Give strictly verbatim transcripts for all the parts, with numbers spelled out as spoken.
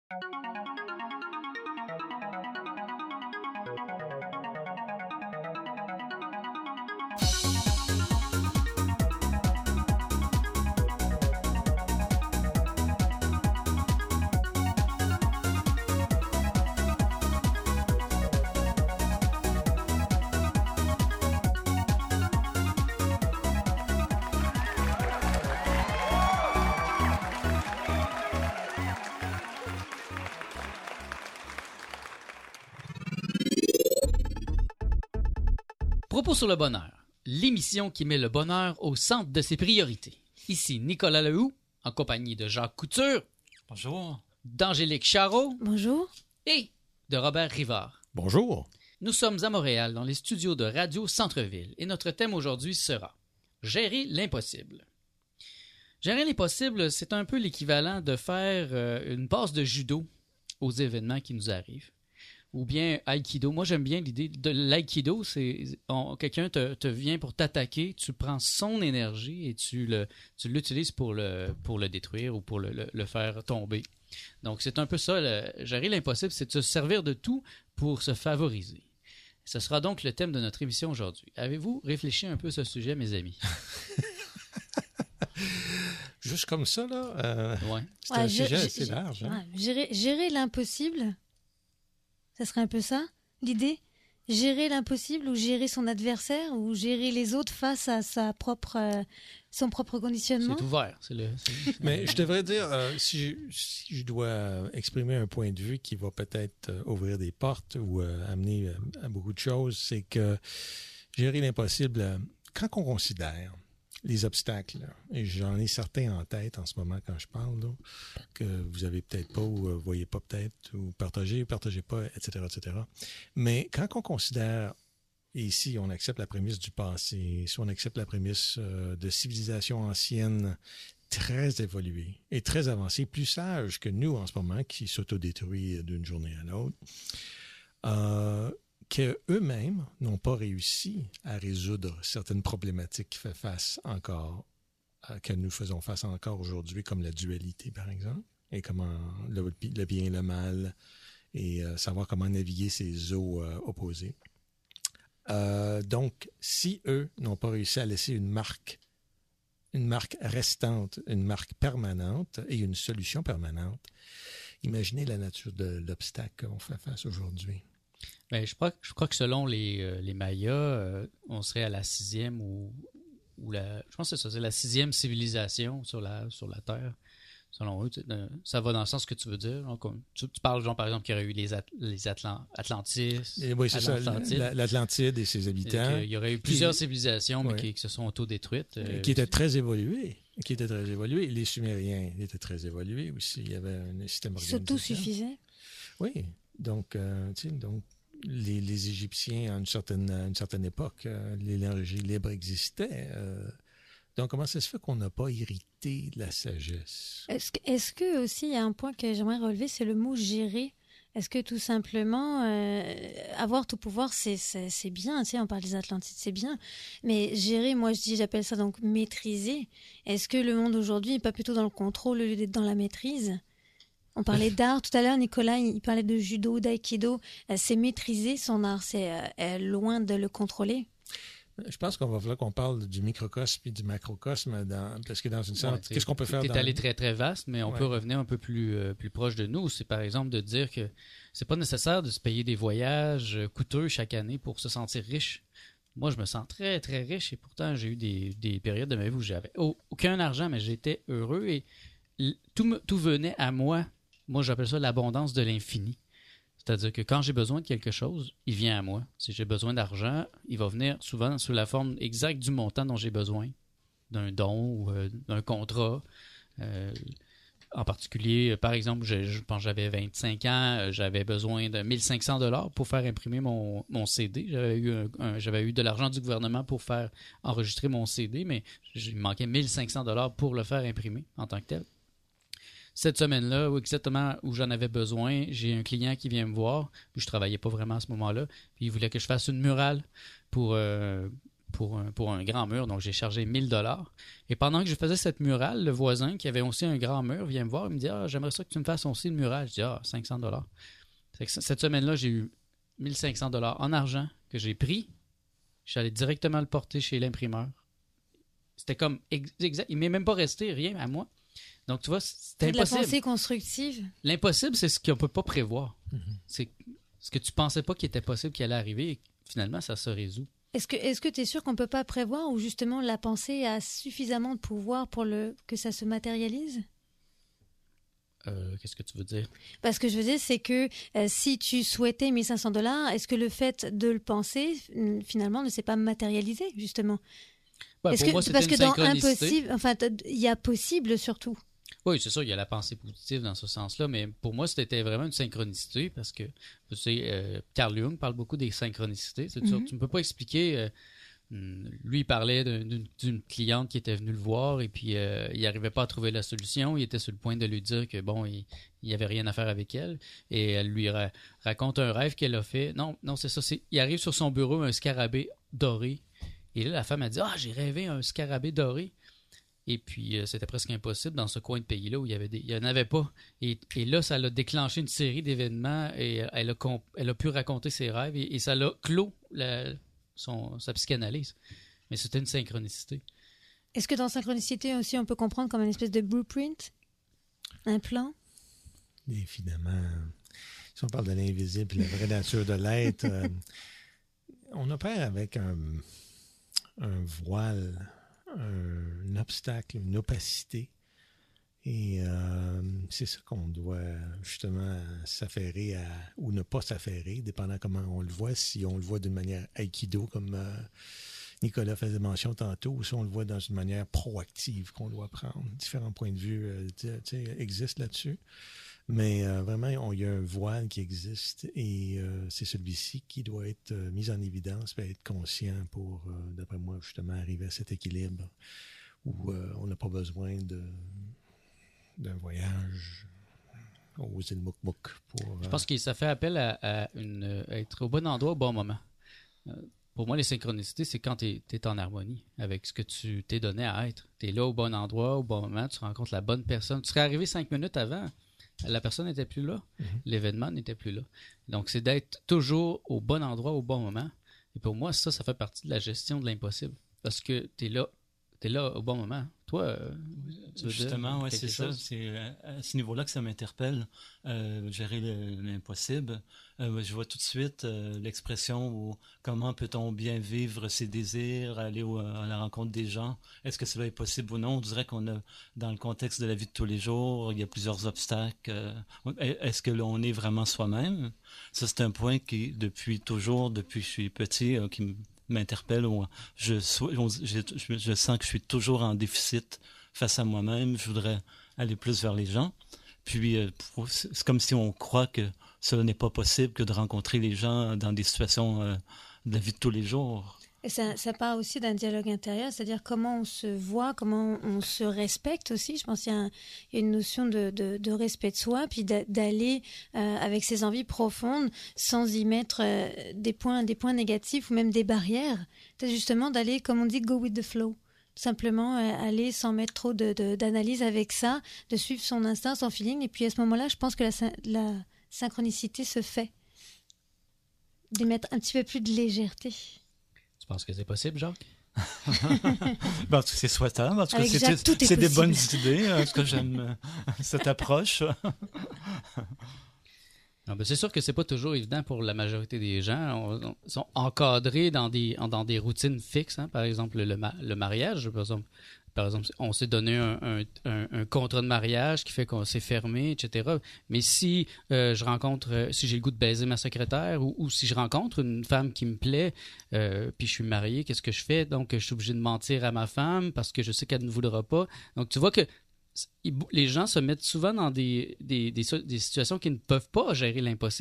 Propos sur le bonheur, l'émission qui met le bonheur au centre de ses priorités. Ici Nicolas Lehoux, en compagnie de Jacques Couture. Bonjour. D'Angélique Charot. Bonjour. Et de Robert Rivard. Bonjour. Nous sommes à Montréal, dans les studios de Radio Centre-Ville, et notre thème aujourd'hui sera « Gérer l'impossible ». Gérer l'impossible, c'est un peu l'équivalent de faire euh, une passe de judo aux événements qui nous arrivent. Ou bien Aikido. Moi, j'aime bien l'idée de l'Aikido. C'est on, quelqu'un te, te vient pour t'attaquer, tu prends son énergie et tu, le, tu l'utilises pour le, pour le détruire ou pour le, le, le faire tomber. Donc, c'est un peu ça. Le, gérer l'impossible, c'est de se servir de tout pour se favoriser. Ce sera donc le thème de notre émission aujourd'hui. Avez-vous réfléchi un peu à ce sujet, mes amis? Juste comme ça, là, euh, ouais. c'est ouais, un je, sujet je, assez je, large. Hein? Ouais, gérer, gérer l'impossible, ça serait un peu ça, l'idée? Gérer l'impossible ou gérer son adversaire ou gérer les autres face à sa propre, euh, son propre conditionnement? C'est ouvert. C'est le, c'est... Mais je devrais dire, euh, si, je, si je dois exprimer un point de vue qui va peut-être euh, ouvrir des portes ou euh, amener euh, à beaucoup de choses, c'est que gérer l'impossible, euh, quand on considère les obstacles, là, et j'en ai certains en tête en ce moment quand je parle, là, que vous avez peut-être pas ou euh, voyez pas peut-être, ou partagez, partagez pas, et cetera, et cetera. Mais quand on considère, et ici on accepte la prémisse du passé, si on accepte la prémisse euh, de civilisation ancienne très évoluée et très avancée, plus sage que nous en ce moment, qui s'autodétruit d'une journée à l'autre, euh, qu'eux-mêmes n'ont pas réussi à résoudre certaines problématiques qui fait face encore, à, que nous faisons face encore aujourd'hui, comme la dualité, par exemple, et comment le, le bien et le mal, et euh, savoir comment naviguer ces eaux euh, opposées. Euh, donc, si eux n'ont pas réussi à laisser une marque, une marque restante, une marque permanente et une solution permanente, imaginez la nature de l'obstacle qu'on fait face aujourd'hui. Ben, je, crois, je crois que selon les, euh, les Mayas, euh, on serait à la sixième ou, ou la. Je pense que c'est ça, c'est la sixième civilisation sur la, sur la Terre. Selon eux, ça va dans le sens que tu veux dire. Donc, tu, tu parles, genre, par exemple, qu'il y aurait eu les, At- les Atlant- Atlantis. Et oui, c'est ça, l'Atlantide et ses habitants. Et il y aurait eu plusieurs qui, civilisations, mais ouais. qui, qui se sont auto-détruites. Euh, qui étaient très évoluées. Qui étaient très évoluées. Les Sumériens étaient très évolués aussi. Il y avait un système organisationnel. S'auto-suffisait. Oui. Donc, euh, tu sais, donc, Les, les Égyptiens, à une certaine, à une certaine époque, euh, l'énergie libre existait. Euh, donc, comment ça se fait qu'on n'a pas hérité de la sagesse? Est-ce que, est-ce que aussi, il y a un point que j'aimerais relever, c'est le mot « gérer ». Est-ce que tout simplement, euh, avoir tout pouvoir, c'est, c'est, c'est bien, tu sais, on parle des Atlantides, c'est bien, mais gérer, moi je dis, j'appelle ça donc maîtriser. Est-ce que le monde aujourd'hui n'est pas plutôt dans le contrôle au lieu d'être dans la maîtrise? On parlait d'art tout à l'heure, Nicolas, il parlait de judo, d'aïkido. C'est maîtriser son art, c'est euh, loin de le contrôler. Je pense qu'on va falloir qu'on parle du microcosme et du macrocosme, dans, parce que dans une sorte, ouais, qu'est-ce qu'on peut faire? Tu es dans... allé très, très vaste, mais on ouais. peut revenir un peu plus, euh, plus proche de nous. C'est par exemple de dire que c'est pas nécessaire de se payer des voyages coûteux chaque année pour se sentir riche. Moi, je me sens très, très riche et pourtant, j'ai eu des, des périodes de ma vie où j'avais aucun argent, mais j'étais heureux et tout, me, tout venait à moi. Moi, j'appelle ça l'abondance de l'infini. C'est-à-dire que quand j'ai besoin de quelque chose, il vient à moi. Si j'ai besoin d'argent, il va venir souvent sous la forme exacte du montant dont j'ai besoin, d'un don ou euh, d'un contrat. Euh, en particulier, par exemple, je, je pense que j'avais vingt-cinq ans, j'avais besoin de mille cinq cents dollars pour faire imprimer mon, mon C D. J'avais eu, un, un, j'avais eu de l'argent du gouvernement pour faire enregistrer mon C D, mais il me manquait mille cinq cents dollars pour le faire imprimer en tant que tel. Cette semaine-là, exactement où j'en avais besoin, j'ai un client qui vient me voir, puis je travaillais pas vraiment à ce moment-là, puis il voulait que je fasse une murale pour, euh, pour un, pour un grand mur. Donc, j'ai chargé mille dollars. Et pendant que je faisais cette murale, le voisin, qui avait aussi un grand mur, vient me voir et me dit « Ah, j'aimerais ça que tu me fasses aussi le mural. » Je dis « Ah, cinq cents dollars. » Cette semaine-là, j'ai eu mille cinq cents dollars en argent que j'ai pris. Je suis allé directement le porter chez l'imprimeur. C'était comme exact. Il ne m'est même pas resté rien à moi. Donc, tu vois, c'était impossible. La pensée constructive. L'impossible, c'est ce qu'on ne peut pas prévoir. Mm-hmm. C'est ce que tu ne pensais pas qu'il était possible, qu'il allait arriver. Et finalement, ça se résout. Est-ce que est-ce que tu es sûr qu'on ne peut pas prévoir ou justement la pensée a suffisamment de pouvoir pour le, que ça se matérialise? Euh, qu'est-ce que tu veux dire? Parce que je veux dire, c'est que euh, si tu souhaitais mille cinq cents dollars, est-ce que le fait de le penser, finalement, ne s'est pas matérialisé, justement? Ben, est-ce pour que, moi, c'était parce une que dans synchronicité. impossible, enfin, il y a possible surtout. Oui, c'est sûr, il y a la pensée positive dans ce sens-là, mais pour moi, c'était vraiment une synchronicité parce que, tu sais, euh, Carl Jung parle beaucoup des synchronicités. C'est sûr, Mm-hmm. tu ne peux pas expliquer. Euh, lui, il parlait d'une, d'une cliente qui était venue le voir et puis euh, il n'arrivait pas à trouver la solution. Il était sur le point de lui dire que, bon, il n'y avait rien à faire avec elle et elle lui ra- raconte un rêve qu'elle a fait. Non, non, c'est ça. C'est, il arrive sur son bureau un scarabée doré et là, la femme a dit « Ah, j'ai rêvé un scarabée doré. » Et puis, euh, c'était presque impossible dans ce coin de pays-là où il y avait des, il y en avait pas. Et, et là, ça l'a déclenché une série d'événements et euh, elle a, comp- elle a pu raconter ses rêves et, et ça l'a clos la, son, sa psychanalyse. Mais c'était une synchronicité. Est-ce que dans synchronicité aussi, on peut comprendre comme une espèce de blueprint? Un plan? Évidemment. Si on parle de l'invisible et la vraie nature de l'être, euh, on opère avec un, un voile, un, un obstacle, une opacité. Et euh, c'est ça qu'on doit justement s'affairer à, ou ne pas s'affairer, dépendant comment on le voit. Si on le voit d'une manière aikido, comme euh, Nicolas faisait mention tantôt, ou si on le voit dans une manière proactive qu'on doit prendre. Différents points de vue euh, tu sais, existent là-dessus. Mais euh, vraiment, on, il y a un voile qui existe et euh, c'est celui-ci qui doit être euh, mis en évidence et être conscient pour, euh, d'après moi, justement, arriver à cet équilibre où euh, on n'a pas besoin de, d'un voyage aux îles Mouk-Mouk. Pour, euh... Je pense que ça fait appel à, à, une, à être au bon endroit au bon moment. Euh, pour moi, les synchronicités, c'est quand tu es en harmonie avec ce que tu t'es donné à être. Tu es là au bon endroit, au bon moment, tu rencontres la bonne personne. Tu serais arrivé cinq minutes avant. La personne n'était plus là, mm-hmm. L'événement n'était plus là. Donc, c'est d'être toujours au bon endroit, au bon moment. Et pour moi, ça, ça fait partie de la gestion de l'impossible. Parce que tu es là, t'es là au bon moment. Toi, euh, tu veux justement, oui, c'est chose? ça. C'est à ce niveau-là que ça m'interpelle, euh, gérer le, l'impossible. Euh, je vois tout de suite euh, l'expression où comment peut-on bien vivre ses désirs, aller au, à la rencontre des gens. Est-ce que cela est possible ou non? On dirait qu'on a, dans le contexte de la vie de tous les jours, il y a plusieurs obstacles. Euh, est-ce que l'on est vraiment soi-même? Ça, c'est un point qui, depuis toujours, depuis que je suis petit, euh, qui me m'interpelle. Je, je, je, je sens que je suis toujours en déficit face à moi-même. Je voudrais aller plus vers les gens. Puis, euh, c'est comme si on croit que ce n'est pas possible que de rencontrer les gens dans des situations euh, de la vie de tous les jours. Et ça, ça part aussi d'un dialogue intérieur, c'est-à-dire comment on se voit, comment on se respecte aussi. Je pense qu'il y a, un, il y a une notion de, de, de respect de soi, puis d'aller euh, avec ses envies profondes sans y mettre euh, des points, des points négatifs ou même des barrières. C'est justement d'aller, comme on dit, go with the flow. Tout simplement euh, aller sans mettre trop de, de, d'analyse avec ça, de suivre son instinct, son feeling. Et puis à ce moment-là, je pense que la, la synchronicité se fait. De mettre un petit peu plus de légèreté. Tu penses que c'est possible, Jacques? Ben, en tout cas, c'est souhaitable. En tout cas, c'est, Jacques, tout est c'est des possible. bonnes idées. En tout cas, j'aime cette approche. Non, ben c'est sûr que c'est pas toujours évident pour la majorité des gens. On, on, ils sont encadrés dans des, dans des routines fixes. Hein? Par exemple, le, le mariage, par exemple. Par exemple, on s'est donné un, un, un, un contrat de mariage qui fait qu'on s'est fermé, et cetera. Mais si euh, je rencontre, euh, si j'ai le goût de baiser ma secrétaire ou, ou si je rencontre une femme qui me plaît, euh, puis je suis marié, qu'est-ce que je fais? Donc, je suis obligé de mentir à ma femme parce que je sais qu'elle ne voudra pas. Donc, tu vois que les gens se mettent souvent dans des, des, des, des situations qui ne peuvent pas gérer l'impossible.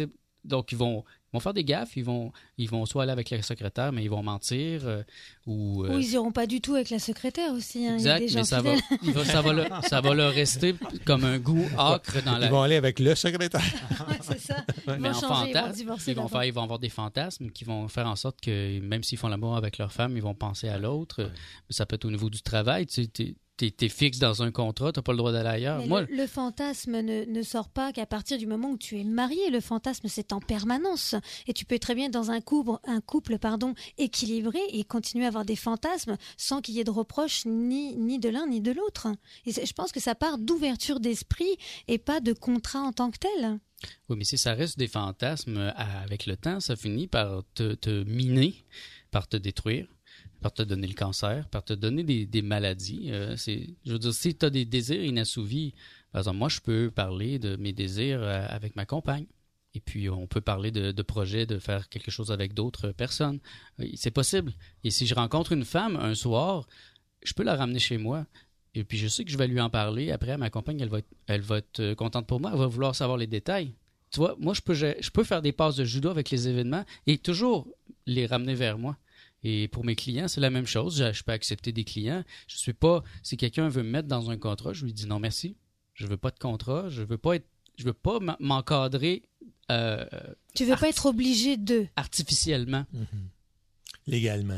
donc, ils vont, ils vont faire des gaffes, ils vont, ils vont soit aller avec la secrétaire, mais ils vont mentir, euh, ou... Euh, Ou ils iront pas du tout avec la secrétaire aussi. Hein. exact, Il y a des gens mais ça va, fidèles. il va- ça, va leur, ça va leur rester comme un goût âcre dans la... Ils vont aller avec le secrétaire. Ouais, c'est ça. Ils Mais vont en changer, ils vont fantasme, divorcer. ils vont, d'abord. faire, ils vont avoir des fantasmes qui vont faire en sorte que même s'ils font l'amour avec leur femme, ils vont penser à l'autre. Ouais. Ça peut être au niveau du travail. Tu sais, t'es, t'es, t'es fixe dans un contrat, tu n'as pas le droit d'aller ailleurs. Mais Moi, le, le fantasme ne, ne sort pas qu'à partir du moment où tu es marié. Le fantasme, c'est en permanence. Et tu peux très bien être dans un couple, un couple pardon, équilibré et continuer à avoir des fantasmes sans qu'il y ait de reproches ni, ni de l'un ni de l'autre. Et c'est- je pense que ça part d'ouverture d'esprit et pas de contrat en tant que tel. oui, mais si ça reste des fantasmes, euh, avec le temps, ça finit par te, te miner, par te détruire, par te donner le cancer, par te donner des, des maladies. Euh, c'est, je veux dire, si tu as des désirs inassouvis, par exemple, moi, je peux parler de mes désirs euh, avec ma compagne. Et puis, on peut parler de, de projets, de faire quelque chose avec d'autres personnes. Euh, C'est possible. Et si je rencontre une femme un soir, je peux la ramener chez moi. Et puis, je sais que je vais lui en parler. Après, à ma compagne, elle va être, elle va être euh, contente pour moi. Elle va vouloir savoir les détails. Tu vois, moi, je peux, je, je peux faire des passes de judo avec les événements et toujours les ramener vers moi. Et pour mes clients, c'est la même chose. Je, je peux accepter des clients. Je suis pas... Si quelqu'un veut me mettre dans un contrat, je lui dis non, merci. Je veux pas de contrat. Je veux pas être... Je veux pas m- m'encadrer euh, Tu veux pas Arti- être obligé de. artificiellement. Mhm. Légalement.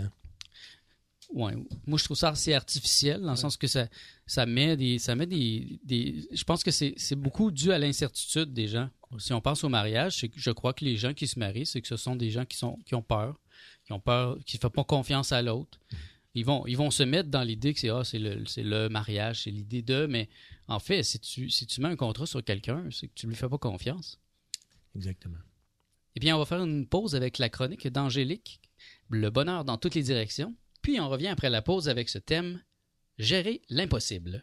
Ouais. Moi, je trouve ça assez artificiel, dans le sens que ça, ça met des. Ça met des, des je pense que c'est, c'est beaucoup dû à l'incertitude des gens. Si on pense au mariage, c'est que je crois que les gens qui se marient, c'est que ce sont des gens qui, sont, qui ont peur, qui ont peur, qui ne font pas confiance à l'autre. Ils vont, ils vont se mettre dans l'idée que c'est, ah, c'est, le, c'est le mariage, c'est l'idée de. Mais en fait, si tu, si tu mets un contrat sur quelqu'un, c'est que tu ne lui fais pas confiance. Exactement. Eh bien, on va faire une pause avec la chronique d'Angélique, le bonheur dans toutes les directions. Puis on revient après la pause avec ce thème, gérer l'impossible.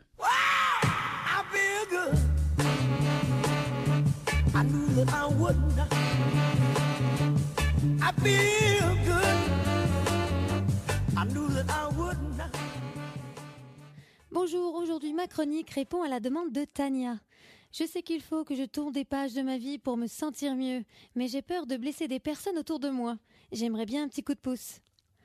I feel good. I knew that I would not. I feel good. I knew that I would not. Bonjour, aujourd'hui ma chronique répond à la demande de Tania. Je sais qu'il faut que je tourne des pages de ma vie pour me sentir mieux, mais j'ai peur de blesser des personnes autour de moi. J'aimerais bien un petit coup de pouce.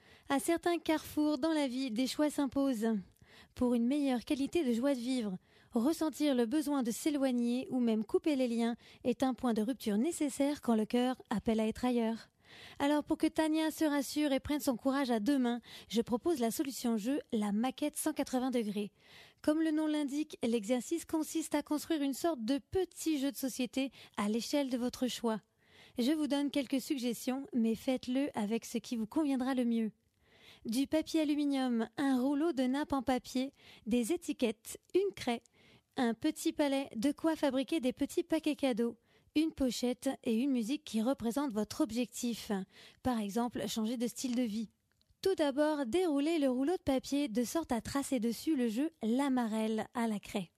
À certains carrefours dans la vie, des choix s'imposent. Pour une meilleure qualité de joie de vivre, ressentir le besoin de s'éloigner ou même couper les liens est un point de rupture nécessaire quand le cœur appelle à être ailleurs. Alors pour que Tania se rassure et prenne son courage à deux mains, je propose la solution jeu, la maquette cent quatre-vingts degrés. Comme le nom l'indique, l'exercice consiste à construire une sorte de petit jeu de société à l'échelle de votre choix. Je vous donne quelques suggestions, mais faites-le avec ce qui vous conviendra le mieux. Du papier aluminium, un rouleau de nappe en papier, des étiquettes, une craie, un petit palais, de quoi fabriquer des petits paquets cadeaux, une pochette et une musique qui représente votre objectif. Par exemple, changer de style de vie. Tout d'abord, déroulez le rouleau de papier de sorte à tracer dessus le jeu L'Amarelle à la craie.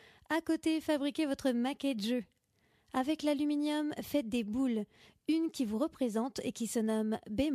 À côté, fabriquez votre maquette jeu. Avec l'aluminium, faites des boules, une qui vous représente et qui se nomme « B-moi »,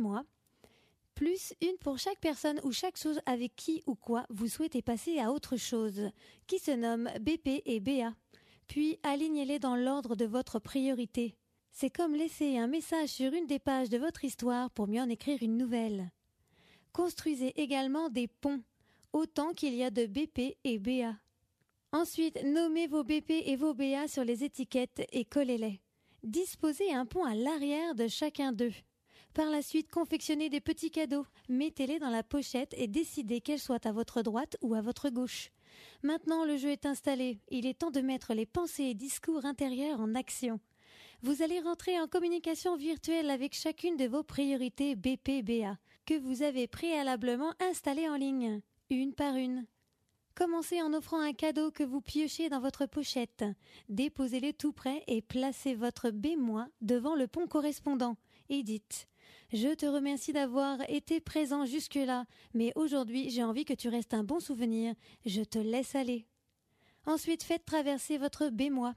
plus une pour chaque personne ou chaque chose avec qui ou quoi vous souhaitez passer à autre chose, qui se nomme B P et B A. Puis alignez-les dans l'ordre de votre priorité. C'est comme laisser un message sur une des pages de votre histoire pour mieux en écrire une nouvelle. Construisez également des ponts, autant qu'il y a de B P et B A. Ensuite, nommez vos B P et vos B A sur les étiquettes et collez-les. Disposez un pont à l'arrière de chacun d'eux. Par la suite, confectionnez des petits cadeaux, mettez-les dans la pochette et décidez qu'elles soient à votre droite ou à votre gauche. Maintenant, le jeu est installé. Il est temps de mettre les pensées et discours intérieurs en action. Vous allez rentrer en communication virtuelle avec chacune de vos priorités B P B A que vous avez préalablement installées en ligne, une par une. Commencez en offrant un cadeau que vous piochez dans votre pochette. Déposez-le tout près et placez votre B-moi devant le pont correspondant. Et dites « Je te remercie d'avoir été présent jusque-là, mais aujourd'hui j'ai envie que tu restes un bon souvenir. Je te laisse aller. » Ensuite, faites traverser votre B-moi.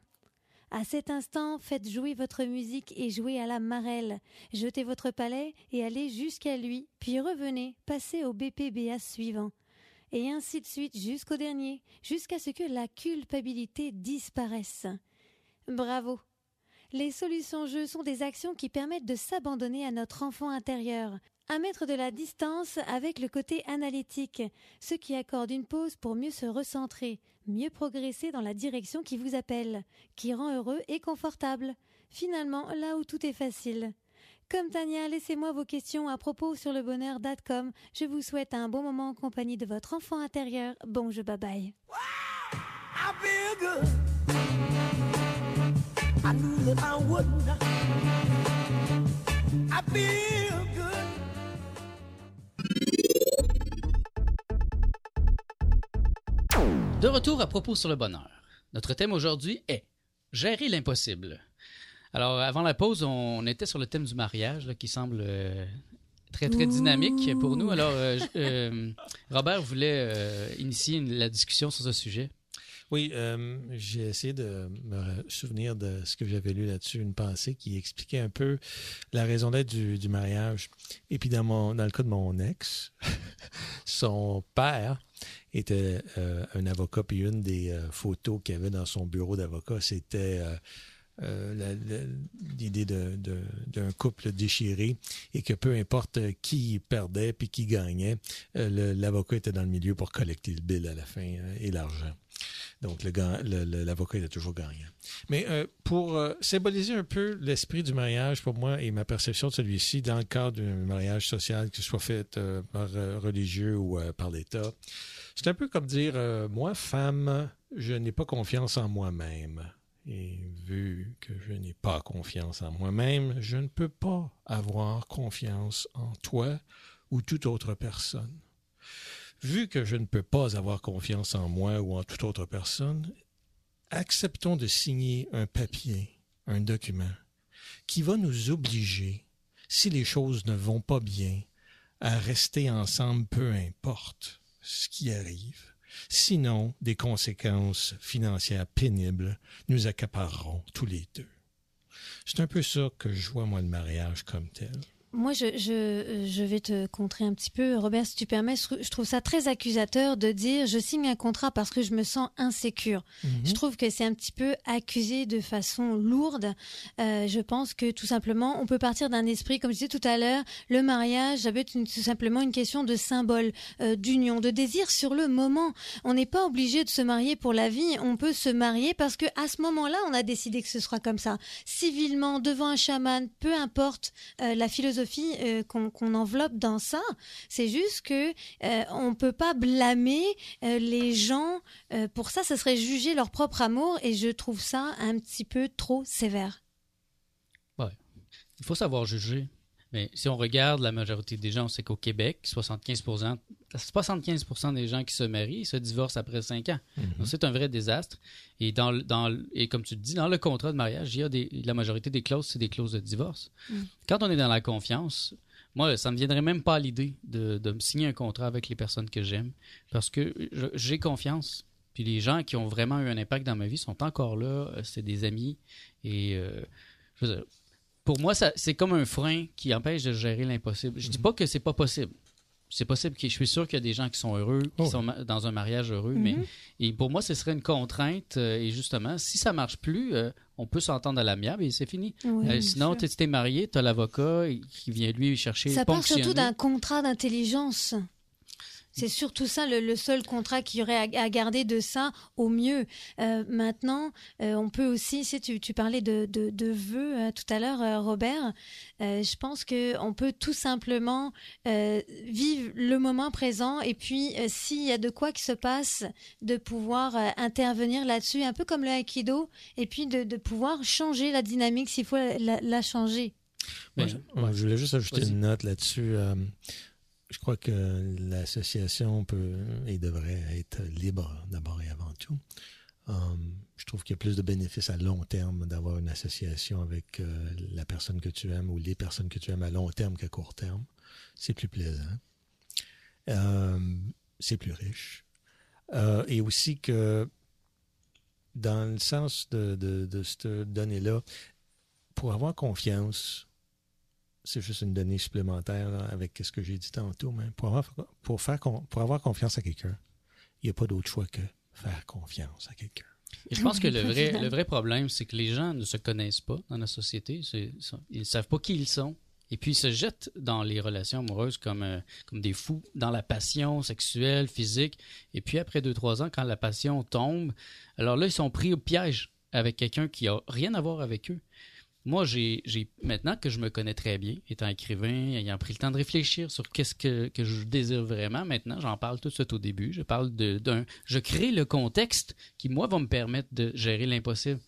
À cet instant, faites jouer votre musique et jouez à la marelle. Jetez votre palais et allez jusqu'à lui, puis revenez, passez au B P B A suivant. Et ainsi de suite jusqu'au dernier, jusqu'à ce que la culpabilité disparaisse. Bravo! Les solutions jeux sont des actions qui permettent de s'abandonner à notre enfant intérieur, à mettre de la distance avec le côté analytique, ce qui accorde une pause pour mieux se recentrer, mieux progresser dans la direction qui vous appelle, qui rend heureux et confortable. Finalement, là où tout est facile. Comme Tania, laissez-moi vos questions à propos sur le bonheur point com. Je vous souhaite un bon moment en compagnie de votre enfant intérieur. Bon jeu, bye bye. I feel good. I knew that I wouldn't. I feel good. De retour à propos sur le bonheur. Notre thème aujourd'hui est gérer l'impossible. Alors, avant la pause, on était sur le thème du mariage, là, qui semble euh, très, très dynamique pour nous. Alors, euh, euh, Robert voulait euh, initier une- la discussion sur ce sujet. Oui, euh, j'ai essayé de me souvenir de ce que j'avais lu là-dessus, une pensée qui expliquait un peu la raison d'être du, du mariage. Et puis, dans, mon, dans le cas de mon ex, son père était euh, un avocat, puis une des euh, photos qu'il y avait dans son bureau d'avocat, c'était euh, euh, la- la- l'idée de, de- d'un couple déchiré et que peu importe qui perdait puis qui gagnait, euh, le- l'avocat était dans le milieu pour collecter le bill à la fin euh, et l'argent. Donc, le, ga- le- le- l'avocat était toujours gagnant. Mais euh, pour euh, symboliser un peu l'esprit du mariage, pour moi, et ma perception de celui-ci, dans le cadre d'un mariage social, que ce soit fait euh, par euh, religieux ou euh, par l'État, c'est un peu comme dire, euh, moi, femme, je n'ai pas confiance en moi-même. Et vu que je n'ai pas confiance en moi-même, je ne peux pas avoir confiance en toi ou toute autre personne. Vu que je ne peux pas avoir confiance en moi ou en toute autre personne, acceptons de signer un papier, un document, qui va nous obliger, si les choses ne vont pas bien, à rester ensemble, peu importe ce qui arrive. Sinon, des conséquences financières pénibles nous accapareront tous les deux. C'est un peu ça que je vois, moi, le mariage comme tel. Moi, je, je, je vais te contrer un petit peu. Robert, si tu permets, je trouve ça très accusateur de dire « je signe un contrat parce que je me sens insécure ». Mm-hmm. Je trouve que c'est un petit peu accusé de façon lourde. Euh, je pense que tout simplement, on peut partir d'un esprit, comme je disais tout à l'heure, le mariage, ça peut être une, tout simplement une question de symbole, euh, d'union, de désir sur le moment. On n'est pas obligé de se marier pour la vie. On peut se marier parce que à ce moment-là, on a décidé que ce sera comme ça. Civilement, devant un chaman, peu importe euh, la philosophie euh, qu'on, qu'on enveloppe dans ça. C'est juste que euh, on peut pas blâmer euh, les gens euh, pour ça. Ça serait juger leur propre amour et je trouve ça un petit peu trop sévère. Il faut savoir juger. Mais si on regarde la majorité des gens, on sait qu'au Québec, soixante-quinze pour cent, soixante-quinze pour cent des gens qui se marient se divorcent après cinq ans. Mm-hmm. Donc, c'est un vrai désastre. Et, dans, le- dans, le- et comme tu le dis, dans le contrat de mariage, il y a des, la majorité des clauses, c'est des clauses de divorce. Mm. Quand on est dans la confiance, moi, ça ne me viendrait même pas à l'idée de, de me signer un contrat avec les personnes que j'aime parce que je- j'ai confiance. Puis les gens qui ont vraiment eu un impact dans ma vie sont encore là. euh, C'est des amis. Et euh, je veux dire, pour moi, ça, c'est comme un frein qui empêche de gérer l'impossible. Je dis pas que c'est pas possible. C'est possible que je suis sûr qu'il y a des gens qui sont heureux, qui Oh. sont ma- dans un mariage heureux, mais et pour moi, ce serait une contrainte. euh, et justement, si ça marche plus, euh, on peut s'entendre à l'amiable et c'est fini. Oui, Euh, bien sinon, sûr. tu t'es marié, tu as l'avocat qui vient lui chercher Ça part ponctionner. surtout d'un contrat d'intelligence. C'est surtout ça le, le seul contrat qu'il y aurait à, à garder de ça au mieux. Euh, maintenant, euh, on peut aussi, si tu, tu parlais de, de, de vœux euh, tout à l'heure, euh, Robert, euh, je pense qu'on peut tout simplement euh, vivre le moment présent et puis euh, s'il y a de quoi qui se passe, de pouvoir euh, intervenir là-dessus, un peu comme le Aikido, et puis de, de pouvoir changer la dynamique s'il faut la, la- la changer. Mais- Ouais, ouais, je voulais juste ajouter Vas-y. une note là-dessus. Euh, je crois que l'association peut et devrait être libre d'abord et avant tout. Euh, je trouve qu'il y a plus de bénéfices à long terme d'avoir une association avec euh, la personne que tu aimes ou les personnes que tu aimes à long terme qu'à court terme. C'est plus plaisant. Euh, c'est plus riche. Euh, et aussi que dans le sens de, de, de cette donnée-là, pour avoir confiance, c'est juste une donnée supplémentaire là, avec ce que j'ai dit tantôt, mais pour avoir, pour faire, con- pour avoir confiance à quelqu'un, il n'y a pas d'autre choix que faire confiance à quelqu'un. Et je pense que le vrai, le vrai problème, c'est que les gens ne se connaissent pas dans la société. C'est, ils ne savent pas qui ils sont. Et puis, ils se jettent dans les relations amoureuses comme, euh, comme des fous, dans la passion sexuelle, physique. Et puis, après deux, trois ans, quand la passion tombe, alors là, ils sont pris au piège avec quelqu'un qui n'a rien à voir avec eux. Moi, j'ai, j'ai maintenant que je me connais très bien, étant écrivain, ayant pris le temps de réfléchir sur qu'est-ce que, que je désire vraiment, maintenant, j'en parle tout de suite au début. Je parle de, d'un... Je crée le contexte qui, moi, va me permettre de gérer l'impossible.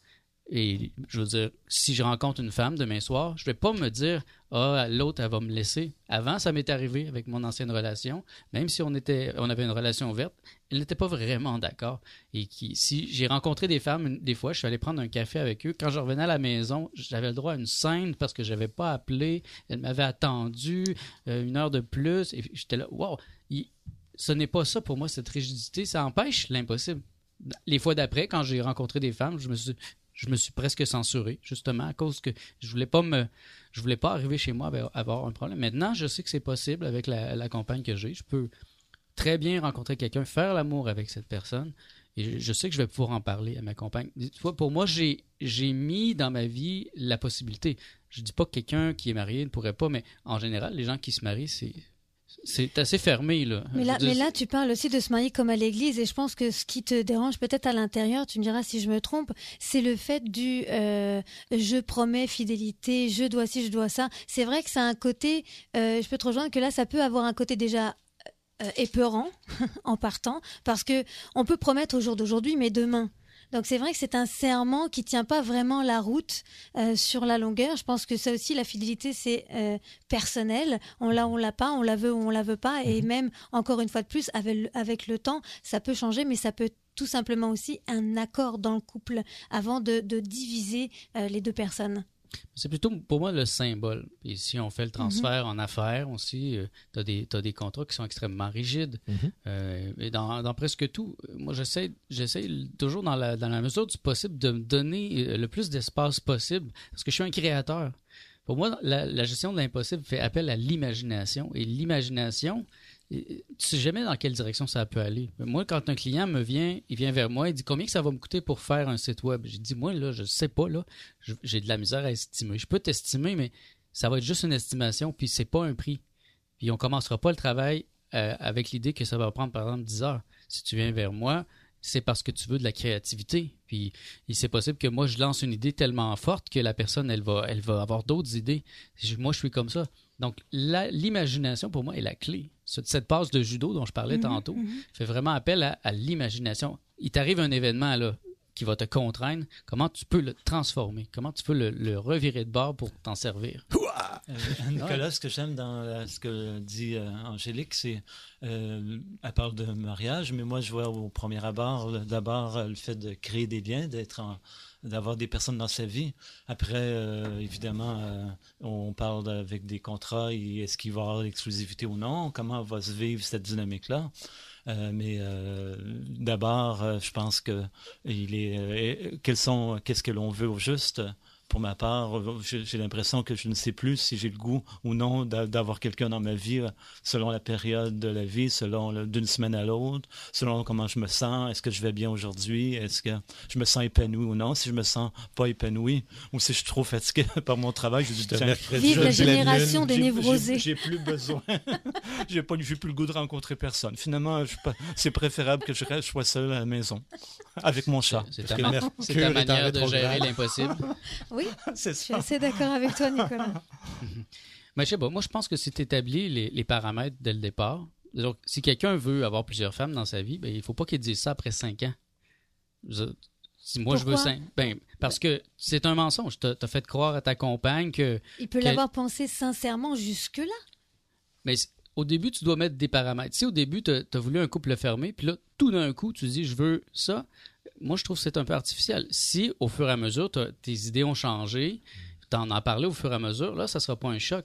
Et je veux dire, si je rencontre une femme demain soir, je vais pas me dire « Ah, l'autre, elle va me laisser. » Avant, ça m'est arrivé avec mon ancienne relation. Même si on était, on avait une relation ouverte, elle n'était pas vraiment d'accord. Et qui, si j'ai rencontré des femmes, des fois, je suis allé prendre un café avec eux. Quand je revenais à la maison, j'avais le droit à une scène parce que je n'avais pas appelé. Elle m'avait attendu euh, une heure de plus. Et j'étais là, wow, il, ce n'est pas ça pour moi, cette rigidité. Ça empêche l'impossible. Les fois d'après, quand j'ai rencontré des femmes, je me suis... Je me suis presque censuré, justement, à cause que je voulais pas me, je voulais pas arriver chez moi avec avoir un problème. Maintenant, je sais que c'est possible avec la, la compagne que j'ai. Je peux très bien rencontrer quelqu'un, faire l'amour avec cette personne, et je, je sais que je vais pouvoir en parler à ma compagne. Tu vois, pour moi, j'ai, j'ai mis dans ma vie la possibilité. Je dis pas que quelqu'un qui est marié ne pourrait pas, mais en général, les gens qui se marient, c'est C'est assez fermé, là. Mais là, dire... mais là, tu parles aussi de se marier comme à l'église, et je pense que ce qui te dérange peut-être à l'intérieur, tu me diras si je me trompe, c'est le fait du euh, je promets fidélité, je dois ci, je dois ça. C'est vrai que ça a un côté, euh, je peux te rejoindre que là, ça peut avoir un côté déjà euh, épeurant en partant, parce que on peut promettre au jour d'aujourd'hui, mais demain. Donc c'est vrai que c'est un serment qui tient pas vraiment la route euh, sur la longueur. Je pense que ça aussi, la fidélité, c'est euh, personnel. On l'a, on l'a pas, on la veut ou on la veut pas. Et même, encore une fois de plus, avec le, avec le temps, ça peut changer, mais ça peut tout simplement aussi un accord dans le couple avant de, de diviser euh, les deux personnes. C'est plutôt pour moi le symbole. Et si on fait le transfert mm-hmm. en affaires aussi, euh, tu as des, t'as des contrats qui sont extrêmement rigides. Mm-hmm. Euh, et dans, dans presque tout, moi j'essaie, j'essaie toujours dans la, dans la mesure du possible de me donner le plus d'espace possible parce que je suis un créateur. Pour moi, la, la gestion de l'impossible fait appel à l'imagination. Et l'imagination, tu sais jamais dans quelle direction ça peut aller. Moi, quand un client me vient, il vient vers moi, il dit combien que ça va me coûter pour faire un site web. J'ai dit, moi, là, je sais pas, là, j'ai de la misère à estimer. Je peux t'estimer, mais ça va être juste une estimation, puis c'est pas un prix. Puis on commencera pas le travail euh, avec l'idée que ça va prendre, par exemple, dix heures. Si tu viens vers moi, c'est parce que tu veux de la créativité. Puis c'est possible que moi, je lance une idée tellement forte que la personne, elle va, elle va avoir d'autres idées. Moi, je suis comme ça. Donc, la, l'imagination, pour moi, est la clé. Cette passe de judo dont je parlais mm-hmm, tantôt mm-hmm. fait vraiment appel à, à l'imagination. Il t'arrive un événement là qui va te contraindre. Comment tu peux le transformer? Comment tu peux le, le revirer de bord pour t'en servir? Euh, Nicolas, ce que j'aime dans euh, ce que dit euh, Angélique, c'est euh, elle parle de mariage, mais moi, je vois au premier abord, d'abord, euh, le fait de créer des liens, d'être en d'avoir des personnes dans sa vie. Après, euh, évidemment, euh, on parle avec des contrats, et est-ce qu'il va y avoir l'exclusivité ou non? Comment va se vivre cette dynamique-là? Euh, mais euh, d'abord, euh, je pense que il est, euh, quels sont, qu'est-ce que l'on veut au juste? Pour ma part, j'ai, j'ai l'impression que je ne sais plus si j'ai le goût ou non d'avoir quelqu'un dans ma vie selon la période de la vie, selon le, d'une semaine à l'autre, selon comment je me sens. Est-ce que je vais bien aujourd'hui? Est-ce que je me sens épanoui ou non? Si je me sens pas épanoui ou si je suis trop fatigué par mon travail, je dis tiens, vive la génération des névrosés. J'ai, j'ai, j'ai plus besoin. j'ai pas, j'ai plus le goût de rencontrer personne. Finalement, je, c'est préférable que je reste, je sois seul à la maison avec mon chat. C'est, c'est ta, ma- c'est ta manière de gérer l'impossible. Oui, c'est je suis assez d'accord avec toi, Nicolas. Mais je sais pas, moi je pense que c'est établi les, les paramètres dès le départ. Donc, si quelqu'un veut avoir plusieurs femmes dans sa vie, ben, il ne faut pas qu'il dise ça après cinq ans. Je, si moi Pourquoi? je veux cinq, ben, parce que c'est un mensonge. Tu as fait croire à ta compagne que... Il peut l'avoir pensé sincèrement jusque-là. Mais au début, tu dois mettre des paramètres. Si au début, tu as voulu un couple fermé, puis là, tout d'un coup, tu dis je veux ça, moi je trouve que c'est un peu artificiel. Si au fur et à mesure, tes idées ont changé, tu en as parlé au fur et à mesure, là, ça ne sera pas un choc.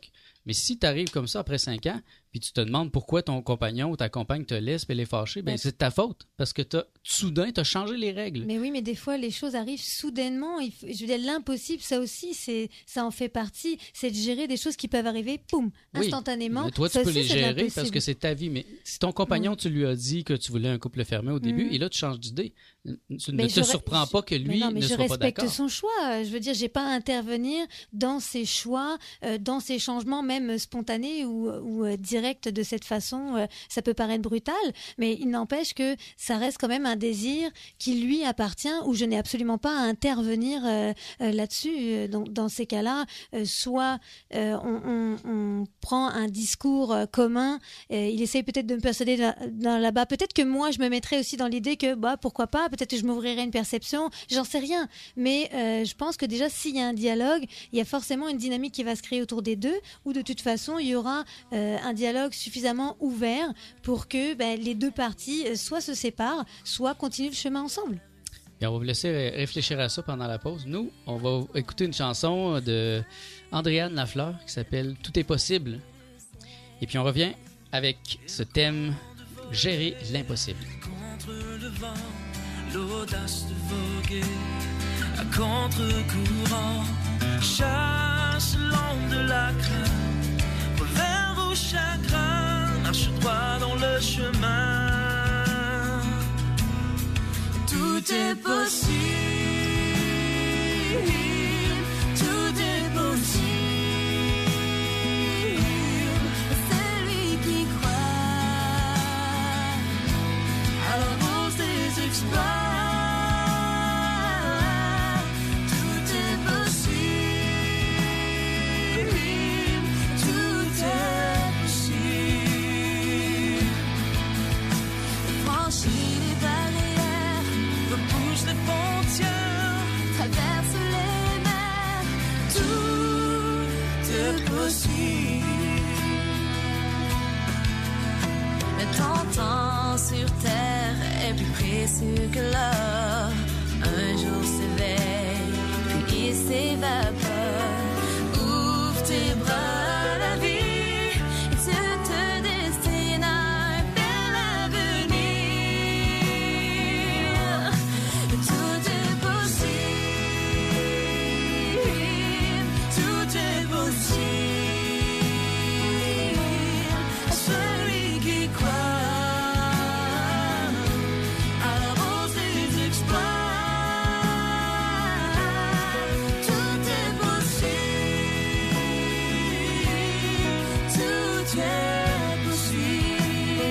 Mais si tu arrives comme ça après cinq ans, puis tu te demandes pourquoi ton compagnon ou ta compagne te laisse puis elle est fâchée, ben Ouais. c'est de ta faute. Parce que t'as, soudain, tu as changé les règles. Mais oui, mais des fois, les choses arrivent soudainement. Il faut- je veux dire, l'impossible, ça aussi, c'est, ça en fait partie. C'est de gérer des choses qui peuvent arriver, poum, Oui. instantanément. Mais toi, tu Ça peux aussi, les c'est de gérer parce l'impossible. que c'est ta vie. Mais si ton compagnon, Ouais. tu lui as dit que tu voulais un couple fermé au début, Mhm. et là, tu changes d'idée, tu Mais ne je te re- surprends je- pas que Mais lui non, mais ne je soit pas respecte d'accord. son choix. Je veux dire, j'ai pas à intervenir dans ses choix, euh, dans ses changements, même spontanés ou, ou euh, directs de cette façon. Euh, ça peut paraître brutal, mais il n'empêche que ça reste quand même un désir qui lui appartient, où je n'ai absolument pas à intervenir euh, euh, là-dessus. Euh, Donc, dans ces cas-là, euh, soit euh, on, on- on prend un discours euh, commun. Euh, il essaye peut-être de me persuader là- dans là-bas. Peut-être que moi, je me mettrais aussi dans l'idée que, bah, pourquoi pas, peut-être que je m'ouvrirais une perception, j'en sais rien. Mais euh, je pense que déjà, s'il y a un dialogue, il y a forcément une dynamique qui va se créer autour des deux, où de toute façon, il y aura euh, un dialogue suffisamment ouvert pour que ben, les deux parties euh, soit se séparent, soit continuent le chemin ensemble. Et on va vous laisser ré- réfléchir à ça pendant la pause. Nous, on va écouter une chanson de Andréane Lafleur qui s'appelle « Tout est possible ». Et puis on revient avec ce thème « Gérer l'impossible ». Contre le vent, l'audace de voguer à contre-courant, chasse l'ombre de la crainte, vole vers vos chagrins, marche droit dans le chemin. Tout est possible, tout est possible. Celui qui croit à la rose des exploits. Tout est possible, tout est possible. Franchis les barrières, repousse les frontières, traverse les mers. Tout est possible. Mais ton temps sur terre est plus précieux que l'or. Un jour s'éveille, puis il s'évapore. Ouvre tes bras à la vie, et tu te destines à un bel avenir. Tout est possible, tout est possible. À celui qui croit à la rose des exploits. Tout est possible, tout est possible.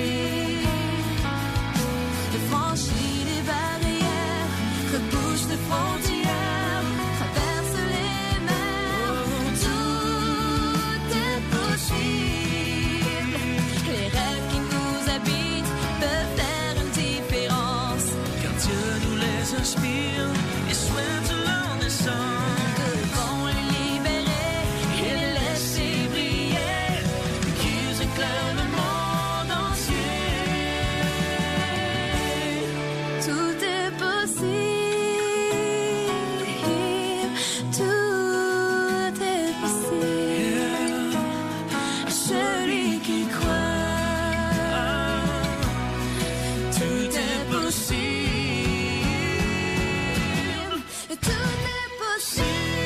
De franchir les barrières, rebouche les frontières, traverse les mers. Tout est possible. Les rêves qui nous habitent peuvent faire une différence quand Dieu nous les inspire et souhaite leur naissance. Que le vent les libérer et les laisser briller, qu'ils éclairent le monde entier. Tout est possible, tout est possible. Celui qui croit, tout est possible. Tout est possible,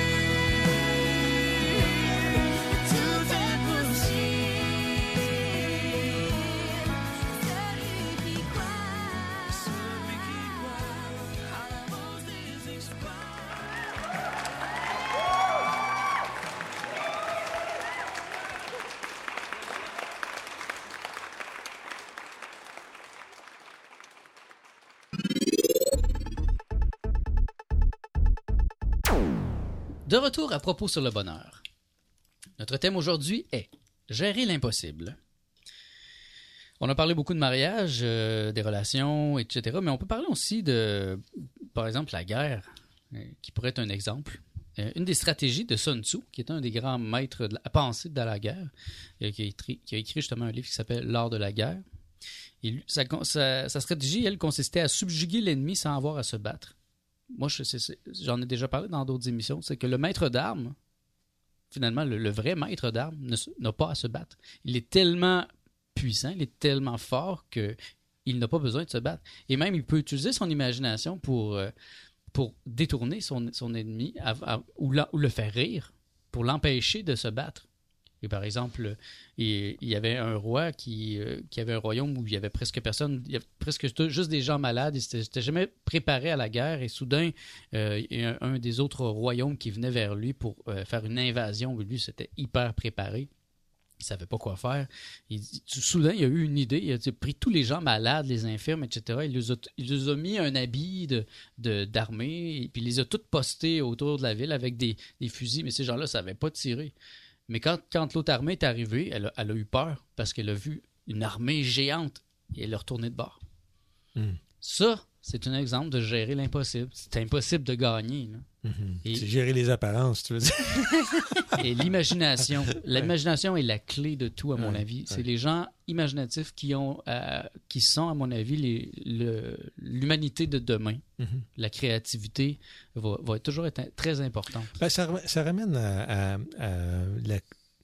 tout est possible. Celui qui croit, celui qui croit à la rose des exploits. De retour à propos sur le bonheur. Notre thème aujourd'hui est gérer l'impossible. On a parlé beaucoup de mariage, euh, des relations, et cetera. Mais on peut parler aussi de, par exemple, la guerre, euh, qui pourrait être un exemple. Euh, une des stratégies de Sun Tzu, qui est un des grands maîtres de la pensée de la guerre, euh, qui, a écrit, qui a écrit justement un livre qui s'appelle L'art de la guerre. Et lui, sa, sa, sa stratégie, elle, consistait à subjuguer l'ennemi sans avoir à se battre. Moi, je, c'est, c'est, j'en ai déjà parlé dans d'autres émissions, c'est que le maître d'armes finalement, le, le vrai maître d'armes ne se- n'a pas à se battre. Il est tellement puissant, il est tellement fort que il n'a pas besoin de se battre. Et même, il peut utiliser son imagination pour, euh, pour détourner son, son ennemi à- à- ou, la- ou le faire rire, pour l'empêcher de se battre. Et par exemple, il, il y avait un roi qui, euh, qui avait un royaume où il y avait presque personne, il y avait presque tout- juste des gens malades, ils n'étaient jamais préparés à la guerre. Et soudain, euh, il y a un, un des autres royaumes qui venait vers lui pour euh, faire une invasion. Lui, c'était hyper préparé. Il savait pas quoi faire. Il, dit- soudain, il a eu une idée. Il a dit- pris tous les gens malades, les infirmes, et cetera. Il les a, il les a mis un habit de, de- d'armée, et puis il les a tous postés autour de la ville avec des, des fusils. Mais ces gens-là ne savaient pas tirer. Mais quand, quand l'autre armée est arrivée, elle a, elle a eu peur parce qu'elle a vu une armée géante et elle a retourné de bord. Mm. Ça, c'est un exemple de gérer l'impossible. C'est impossible de gagner, là. Mhm. Et- C'est gérer les apparences, tu veux dire. Et l'imagination. L'imagination est la clé de tout, à mon Ouais, avis. C'est ouais. les gens imaginatifs qui ont, euh, qui sont, à mon avis, les, le- l'humanité de demain. Mhm. La créativité va, va toujours être très importante. Ben, ça, ram- ça ramène à, à- à la...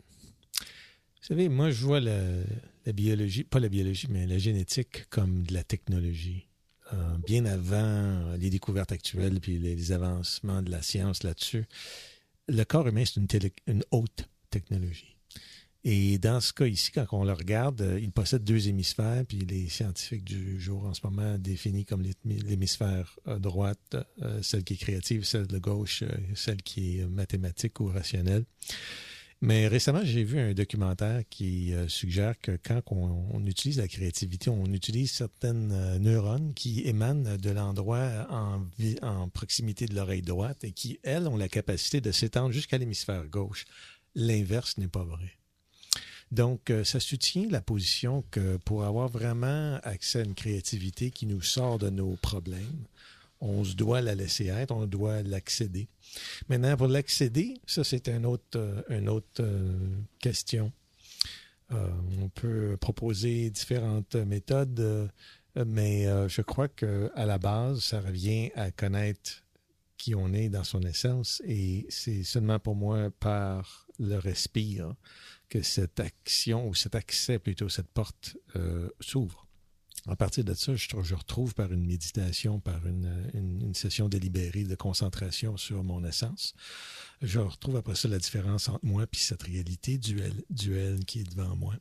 Vous savez, moi, je vois la, la biologie, pas la biologie, mais la génétique comme de la technologie. Euh, bien avant les découvertes actuelles puis les, les avancements de la science là-dessus, le corps humain, c'est une, télé- une haute technologie. Et dans ce cas ici, quand on le regarde, euh, il possède deux hémisphères, puis les scientifiques du jour en ce moment définissent comme l'hémi- l'hémisphère euh, droite, euh, celle qui est créative, celle de gauche, euh, celle qui est mathématique ou rationnelle. Mais récemment, j'ai vu un documentaire qui euh, suggère que quand on, on utilise la créativité, on utilise certaines euh, neurones qui émanent de l'endroit en, vi- en proximité de l'oreille droite et qui, elles, ont la capacité de s'étendre jusqu'à l'hémisphère gauche. L'inverse n'est pas vrai. Donc, euh, ça soutient la position que pour avoir vraiment accès à une créativité qui nous sort de nos problèmes, on se doit la laisser être, on doit l'accéder. Maintenant, pour l'accéder, ça, c'est un autre, euh, une autre euh, question. Euh, on peut proposer différentes méthodes, euh, mais euh, je crois qu'à la base, ça revient à connaître qui on est dans son essence, et c'est seulement pour moi par le respire que cette action, ou cet accès plutôt, cette porte euh, s'ouvre. À partir de ça, je, je retrouve par une méditation, par une, une, une session délibérée de concentration sur mon essence, je retrouve après ça la différence entre moi et cette réalité duelle, duelle qui est devant moi.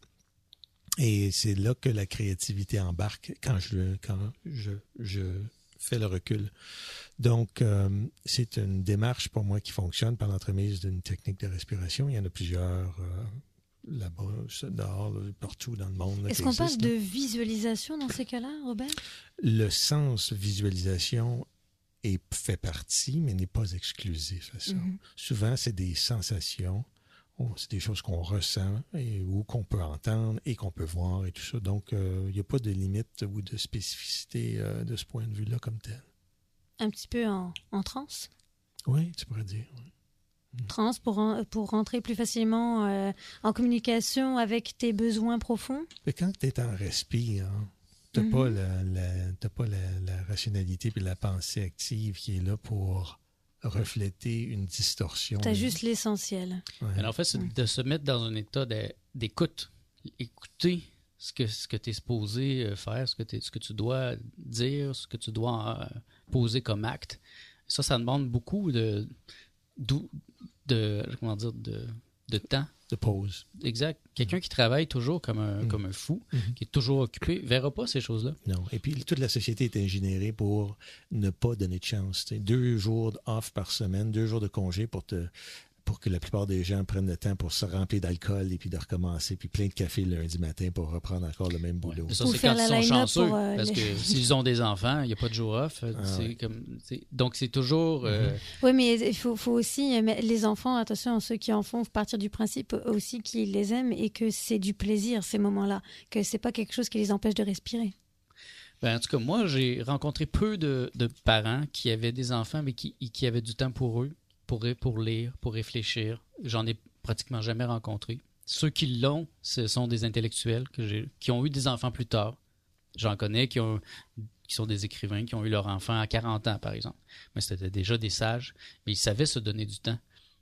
Et c'est là que la créativité embarque quand je, quand je, je fais le recul. Donc, euh, c'est une démarche pour moi qui fonctionne par l'entremise d'une technique de respiration. Il y en a plusieurs euh, là-bas, dehors, là, partout dans le monde. Là, Est-ce qui qu'on parle existent, de là. visualisation dans ces cas-là, Robert? Le sens visualisation est, fait partie, mais n'est pas exclusif à ça. Mhm. Souvent, c'est des sensations, on- c'est des choses qu'on ressent et, ou qu'on peut entendre et qu'on peut voir et tout ça. Donc, euh, il n'y a pas de limite ou de spécificité euh, de ce point de vue-là comme tel. Un petit peu en, en transe? Oui, tu pourrais dire. oui. Transe pour, en- pour rentrer plus facilement euh, en communication avec tes besoins profonds? Mais quand tu es en respire, hein, tu n'as Mhm. pas, la, la, t'as pas la, la rationalité et la pensée active qui est là pour refléter une distorsion. T'as juste l'essentiel. Ouais. Alors, en fait, c'est de se mettre dans un état de- d'écoute. Écouter ce que, ce que tu es supposé euh, faire, ce que, t'es- ce que tu dois dire, ce que tu dois euh, poser comme acte. Ça, ça demande beaucoup de, d'ou- de, comment dire, de, de temps. De pause. Exact. Quelqu'un qui travaille toujours comme un, Mm. comme un fou, Mhm. qui est toujours occupé, verra pas ces choses-là. Non. Et puis, toute la société est ingénierée pour ne pas donner de chance. Tu sais, deux jours off par semaine, deux jours de congé pour te pour que la plupart des gens prennent le temps pour se remplir d'alcool et puis de recommencer, puis plein de café le lundi matin pour reprendre encore le même boulot. Ouais. Ça, Ou c'est faire quand la ils sont line-up chanceux. pour, euh, parce les- que s'ils ont des enfants, il n'y a pas de jour off. Ah, c'est ouais. comme, c'est- donc, c'est toujours... euh, Oui, mais il faut, faut aussi, euh, mais les enfants, attention, ceux qui en font, faut partir du principe aussi qu'ils les aiment et que c'est du plaisir, ces moments-là, que c'est pas quelque chose qui les empêche de respirer. Ben, en tout cas, moi, j'ai rencontré peu de, de parents qui avaient des enfants, mais qui, qui avaient du temps pour eux, pour, pour lire, pour réfléchir. J'en ai pratiquement jamais rencontré. Ceux qui l'ont, ce sont des intellectuels que j'ai, qui ont eu des enfants plus tard. J'en connais qui, ont, qui sont des écrivains, qui ont eu leur enfant à quarante ans, par exemple. Mais c'était déjà des sages, mais ils savaient se donner du temps.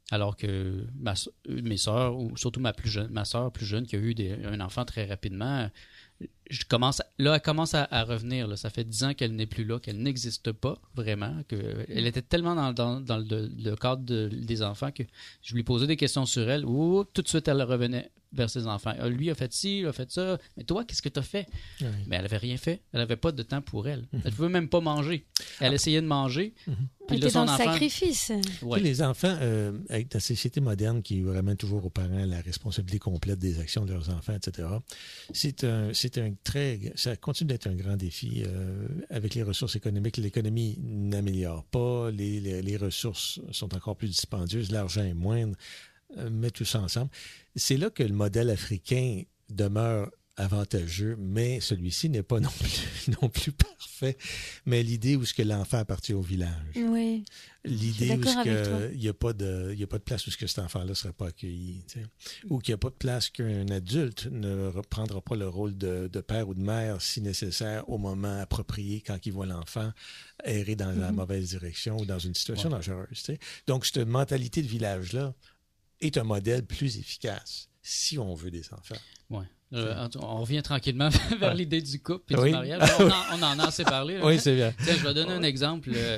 Alors que ma, mes sœurs, ou surtout ma plus jeune, ma sœur plus jeune qui a eu des, un enfant très rapidement, je commence à, là, elle commence à, à revenir. Là. Ça fait dix ans qu'elle n'est plus là, qu'elle n'existe pas vraiment. Que, elle était tellement dans, dans, dans le, le cadre de, des enfants que je lui posais des questions sur elle. Ouh, tout de suite, elle revenait vers ses enfants. Ah, lui a fait ci, il a fait ça. Mais toi, qu'est-ce que tu as fait? Oui. Mais elle n'avait rien fait. Elle n'avait pas de temps pour elle. Mm-hmm. Elle ne pouvait même pas manger. Elle ah. essayait de manger. Mm-hmm. Puis là, son dans enfant... le sacrifice. Ouais. Les enfants, euh, avec la société moderne qui ramène toujours aux parents la responsabilité complète des actions de leurs enfants, et cetera, c'est un, c'est un très... Ça continue d'être un grand défi. Euh, avec les ressources économiques, l'économie n'améliore pas. Les, les, les ressources sont encore plus dispendieuses. L'argent est moindre. Euh, met tout ça ensemble. C'est là que le modèle africain demeure avantageux, mais celui-ci n'est pas non plus, non plus parfait. Mais l'idée où ce que l'enfant appartient au village. Oui. L'idée où il n'y a pas de, il y a pas de place où ce que cet enfant-là ne serait pas accueilli, tu sais. Ou qu'il n'y a pas de place qu'un adulte ne reprendra pas le rôle de, de père ou de mère si nécessaire au moment approprié quand il voit l'enfant errer dans mm-hmm. la mauvaise direction ou dans une situation ouais. dangereuse, tu sais. Donc cette mentalité de village-là est un modèle plus efficace si on veut des enfants. Oui. Euh, on revient tranquillement vers ouais. l'idée du couple et oui. du mariage. On en, on en a assez parlé. Là. Oui, c'est bien. Tiens, je vais donner un exemple euh,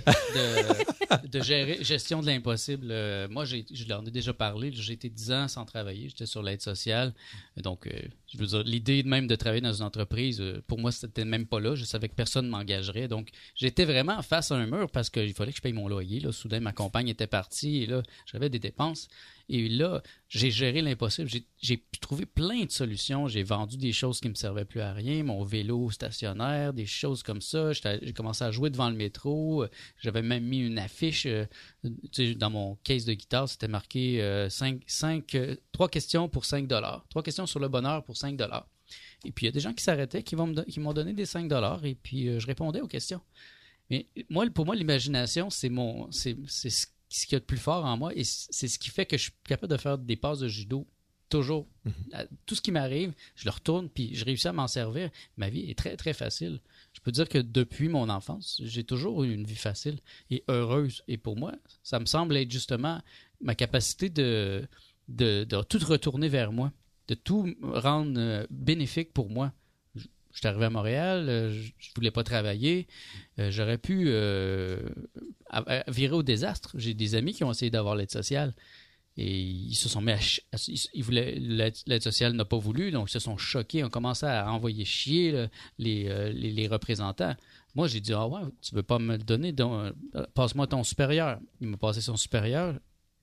de, de gérer, gestion de l'impossible. Euh, moi, j'ai, je leur ai déjà parlé. J'ai été dix ans sans travailler. J'étais sur l'aide sociale. Donc, euh, je veux dire, l'idée même de travailler dans une entreprise, euh, pour moi, c'était même pas là. Je savais que personne ne m'engagerait. Donc, j'étais vraiment face à un mur parce qu'il fallait que je paye mon loyer. Là. Soudain, ma compagne était partie et là, j'avais des dépenses. Et là, j'ai géré l'impossible. J'ai, j'ai trouvé plein de solutions. J'ai vendu des choses qui ne me servaient plus à rien. Mon vélo stationnaire, des choses comme ça. J'étais, j'ai commencé à jouer devant le métro. J'avais même mis une affiche euh, tu sais, dans mon case de guitare. C'était marqué euh, cinq, cinq, euh, trois questions pour cinq dollars. Trois questions sur le bonheur pour cinq dollars. Et puis, il y a des gens qui s'arrêtaient, qui, vont me, qui m'ont donné des cinq dollars. Et puis, euh, je répondais aux questions. Mais moi, pour moi, l'imagination, c'est mon, c'est, c'est ce ce qu'il y a de plus fort en moi et c'est ce qui fait que je suis capable de faire des passes de judo toujours. Mm-hmm. Tout ce qui m'arrive, je le retourne puis je réussis à m'en servir. Ma vie est très, très facile. Je peux dire que depuis mon enfance, j'ai toujours eu une vie facile et heureuse. Et pour moi, ça me semble être justement ma capacité de, de, de tout retourner vers moi, de tout rendre euh, bénéfique pour moi. Je suis arrivé à Montréal, euh, je ne voulais pas travailler. Euh, j'aurais pu euh, à, à virer au désastre. J'ai des amis qui ont essayé d'avoir l'aide sociale et ils se sont mis à... Ch- à ils voulaient, l'aide, l'aide sociale n'a pas voulu, donc ils se sont choqués, ont commencé à envoyer chier là, les, euh, les, les représentants. Moi, j'ai dit, ah ouais, tu ne veux pas me le donner, donc, euh, passe-moi ton supérieur. Il m'a passé son supérieur.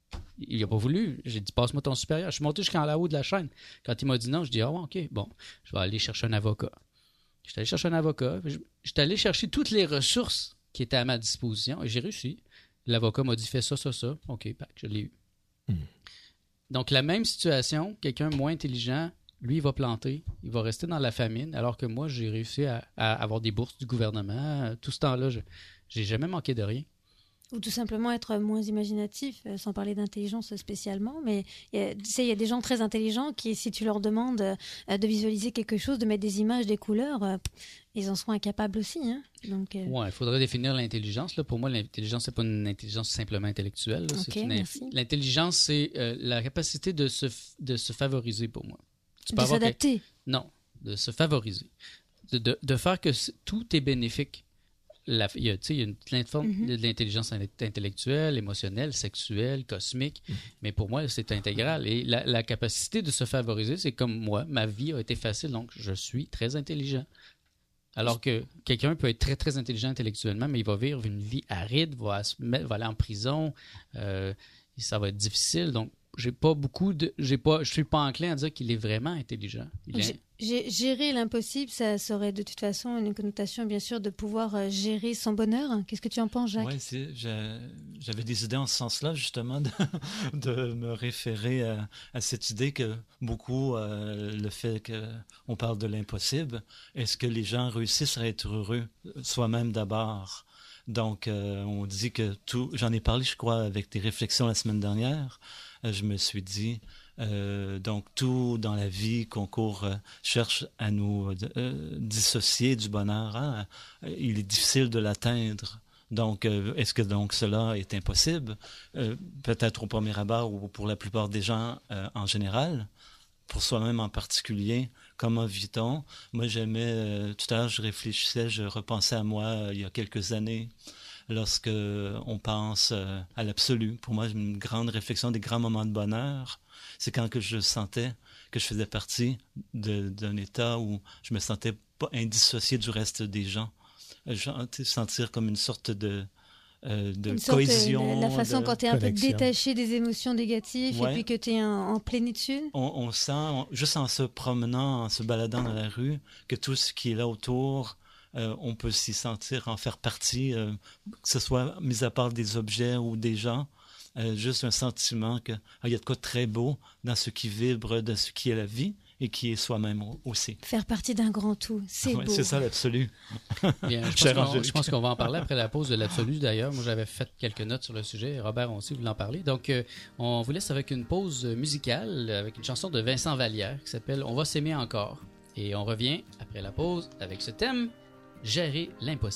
Il n'a pas voulu. J'ai dit, passe-moi ton supérieur. Je suis monté jusqu'en haut de la chaîne. Quand il m'a dit non, je dis, ah ouais, OK, bon, je vais aller chercher un avocat. J'étais allé chercher un avocat. J'étais allé chercher toutes les ressources qui étaient à ma disposition et j'ai réussi. L'avocat m'a dit, fais ça, ça, ça. OK, pack, je l'ai eu. Mm. Donc, la même situation, quelqu'un moins intelligent, lui, il va planter. Il va rester dans la famine, alors que moi, j'ai réussi à, à avoir des bourses du gouvernement. Tout ce temps-là, je n'ai jamais manqué de rien. Ou tout simplement être moins imaginatif, euh, sans parler d'intelligence spécialement. Mais tu sais, il y a des gens très intelligents qui, si tu leur demandes euh, de visualiser quelque chose, de mettre des images, des couleurs, euh, ils en seront incapables aussi. Hein? Donc, euh... ouais, il faudrait définir l'intelligence. Là. Pour moi, l'intelligence, c'est pas une intelligence simplement intellectuelle. Là. Okay, c'est une merci. inf... L'intelligence, c'est euh, la capacité de se, f... de se favoriser pour moi. Tu de s'adapter? Que... Non, de se favoriser. De, de, de faire que tout est bénéfique. La, il, y a, il y a une plein de formes mm-hmm. de, de l'intelligence intellectuelle, émotionnelle, sexuelle, cosmique. Mm-hmm. Mais pour moi, c'est intégral. Et la, la capacité de se favoriser, c'est comme moi. Ma vie a été facile, donc je suis très intelligent. Alors que quelqu'un peut être très, très intelligent intellectuellement, mais il va vivre une vie aride, va, se mettre, va aller en prison. Euh, et ça va être difficile. Donc, j'ai pas beaucoup de. J'ai pas, je suis pas enclin à dire qu'il est vraiment intelligent. Il est... G- gérer l'impossible, ça serait de toute façon une connotation, bien sûr, de pouvoir euh, gérer son bonheur. Qu'est-ce que tu en penses, Jacques? Oui, c'est, j'avais des idées en ce sens-là, justement, de, de me référer à, à cette idée que beaucoup, euh, le fait qu'on parle de l'impossible, est-ce que les gens réussissent à être heureux soi-même d'abord? Donc, euh, on dit que tout... J'en ai parlé, je crois, avec tes réflexions la semaine dernière. Euh, je me suis dit... Euh, donc, tout dans la vie concourt, euh, cherche à nous euh, dissocier du bonheur. Hein? Il est difficile de l'atteindre. Donc, euh, est-ce que donc cela est impossible? Euh, peut-être au premier abord ou pour la plupart des gens euh, en général. Pour soi-même en particulier, comment vit-on? Moi, j'aimais, euh, tout à l'heure, je réfléchissais, je repensais à moi euh, il y a quelques années, lorsque on pense euh, à l'absolu. Pour moi, une grande réflexion, des grands moments de bonheur, c'est quand que je sentais que je faisais partie de, d'un état où je me sentais pas indissocié du reste des gens. Je sentir comme une sorte de, euh, de Une sorte, cohésion. euh, la, la façon de... quand tu es un connexion. peu détaché des émotions négatives Ouais. et puis que tu es en, en plénitude. On, on sent, on- juste en se promenant, en se baladant dans la rue, que tout ce qui est là autour, euh, on peut s'y sentir, en faire partie, euh, que ce soit mis à part des objets ou des gens. Euh, juste un sentiment qu'il y a de quoi de très beau dans ce qui vibre, de ce qui est la vie et qui est soi-même aussi. Faire partie d'un grand tout, c'est Ouais, beau. c'est ça l'absolu. Bien, je, Cher pense qu'on, Angélique. je pense qu'on va en parler après la pause de l'absolu d'ailleurs. Moi, j'avais fait quelques notes sur le sujet. Robert aussi voulait en parler. Donc, euh, on vous laisse avec une pause musicale, avec une chanson de Vincent Vallière qui s'appelle « On va s'aimer encore ». Et on revient après la pause avec ce thème « Gérer l'impossible ».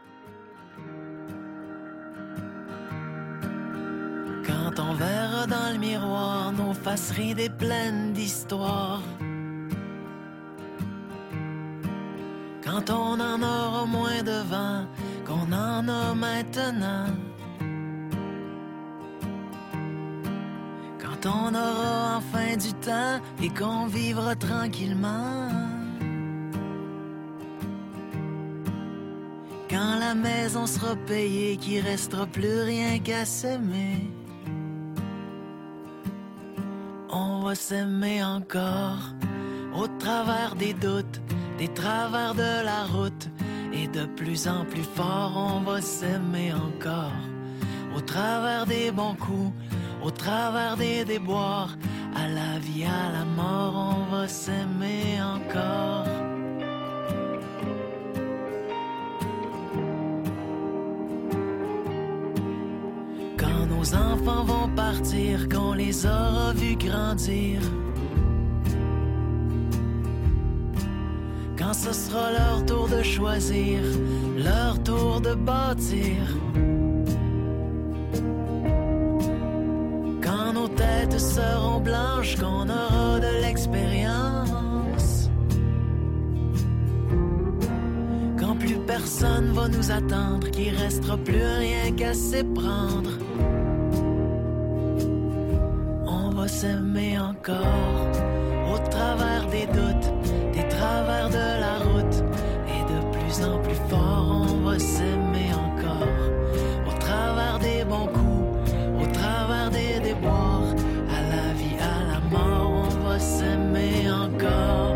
Quand on verra dans le miroir nos faces ridées pleines d'histoire, quand on en aura moins devant qu'on en a maintenant, quand on aura enfin du temps et qu'on vivra tranquillement, quand la maison sera payée, qu'il restera plus rien qu'à s'aimer, on va s'aimer encore, au travers des doutes, des travers de la route, et de plus en plus fort, on va s'aimer encore, au travers des bons coups, au travers des déboires, à la vie, à la mort, on va s'aimer encore. Quand nos enfants vont partir, qu'on les aura vus grandir, quand ce sera leur tour de choisir, leur tour de bâtir, quand nos têtes seront blanches, qu'on aura de l'expérience, quand plus personne va nous attendre, qu'il restera plus rien qu'à s'éprendre, on va s'aimer encore, au travers des doutes, des travers de la route, et de plus en plus fort, on va s'aimer encore, au travers des bons coups, au travers des déboires, à la vie, à la mort, on va s'aimer encore.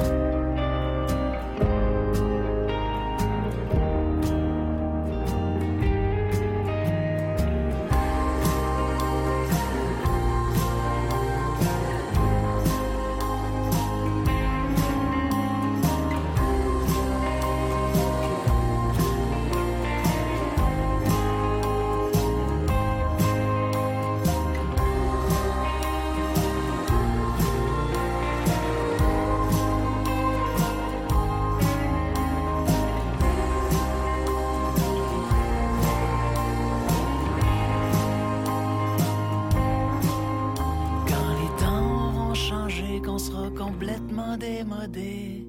Quand les temps auront changé, qu'on sera complètement démodé,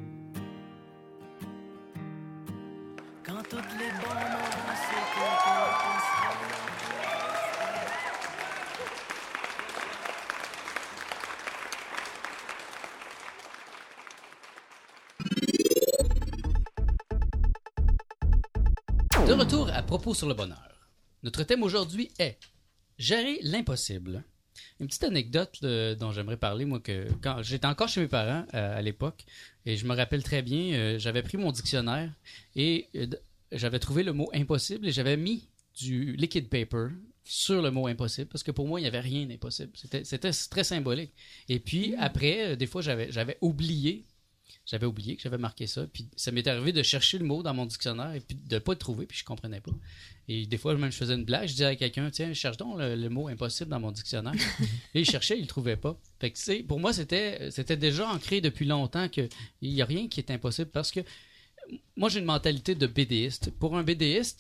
quand toutes les bombes auront sauté, qu'on sera... De retour à Propos sur le bonheur. Notre thème aujourd'hui est gérer l'impossible. Une petite anecdote euh, dont j'aimerais parler, moi, que quand j'étais encore chez mes parents euh, à l'époque, et je me rappelle très bien, euh, j'avais pris mon dictionnaire et euh, d- j'avais trouvé le mot impossible et j'avais mis du liquid paper sur le mot impossible parce que pour moi, il n'y avait rien d'impossible. C'était, c'était très symbolique. Et puis après, euh, des fois, j'avais, j'avais oublié J'avais oublié que j'avais marqué ça. Puis ça m'est arrivé de chercher le mot dans mon dictionnaire et puis de ne pas le trouver, puis je comprenais pas. Et des fois, même je faisais une blague, je disais à quelqu'un, tiens, cherche donc le, le mot impossible dans mon dictionnaire. Et il cherchait, il le trouvait pas. Fait que, tu sais, pour moi, c'était, c'était déjà ancré depuis longtemps qu'il n'y a rien qui est impossible parce que moi, j'ai une mentalité de bédéiste. Pour un bédéiste,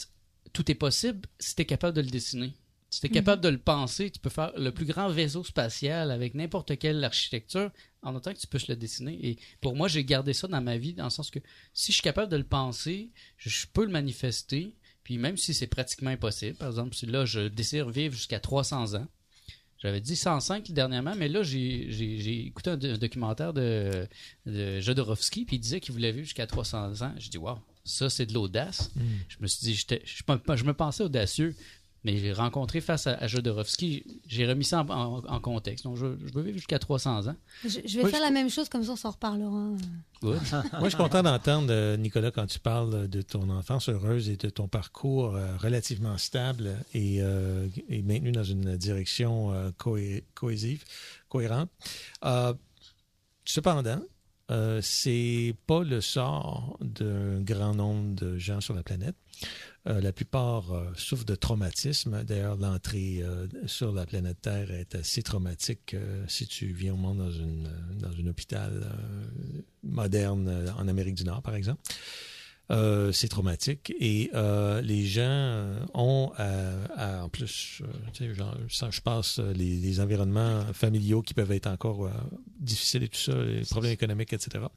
tout est possible si tu es capable de le dessiner. Si tu es capable de le penser, tu peux faire le plus grand vaisseau spatial avec n'importe quelle architecture en autant que tu puisses le dessiner. Et pour moi, j'ai gardé ça dans ma vie, dans le sens que si je suis capable de le penser, je, je peux le manifester. Puis même si c'est pratiquement impossible, par exemple, si là, je désire vivre jusqu'à trois cents ans, j'avais dit cent cinq dernièrement, mais là, j'ai, j'ai, j'ai écouté un, un documentaire de, de Jodorowsky, puis il disait qu'il voulait vivre jusqu'à trois cents ans. J'ai dit, wow, ça, c'est de l'audace. Mm. Je me suis dit, j'étais, je, je me pensais audacieux, mais j'ai rencontré face à, à Jodorowsky, j'ai remis ça en, en, en contexte. Donc, je, je veux vivre jusqu'à trois cents ans. Je, je vais Moi, faire je... la même chose, comme ça, on s'en reparlera. Moi, je suis content d'entendre, Nicolas, quand tu parles de ton enfance heureuse et de ton parcours euh, relativement stable et, euh, et maintenu dans une direction euh, cohé- cohésive, cohérente. Euh, cependant, euh, c'est pas le sort d'un grand nombre de gens sur la planète. Euh, la plupart euh, souffrent de traumatisme. D'ailleurs, l'entrée euh, sur la planète Terre est assez traumatique euh, si tu viens au monde dans, une, dans un hôpital euh, moderne euh, en Amérique du Nord, par exemple. Euh, c'est traumatique. Et euh, les gens ont, à, à, en plus, euh, tu sais, genre, je passe les, les environnements familiaux qui peuvent être encore euh, difficiles et tout ça, les problèmes économiques, et cetera.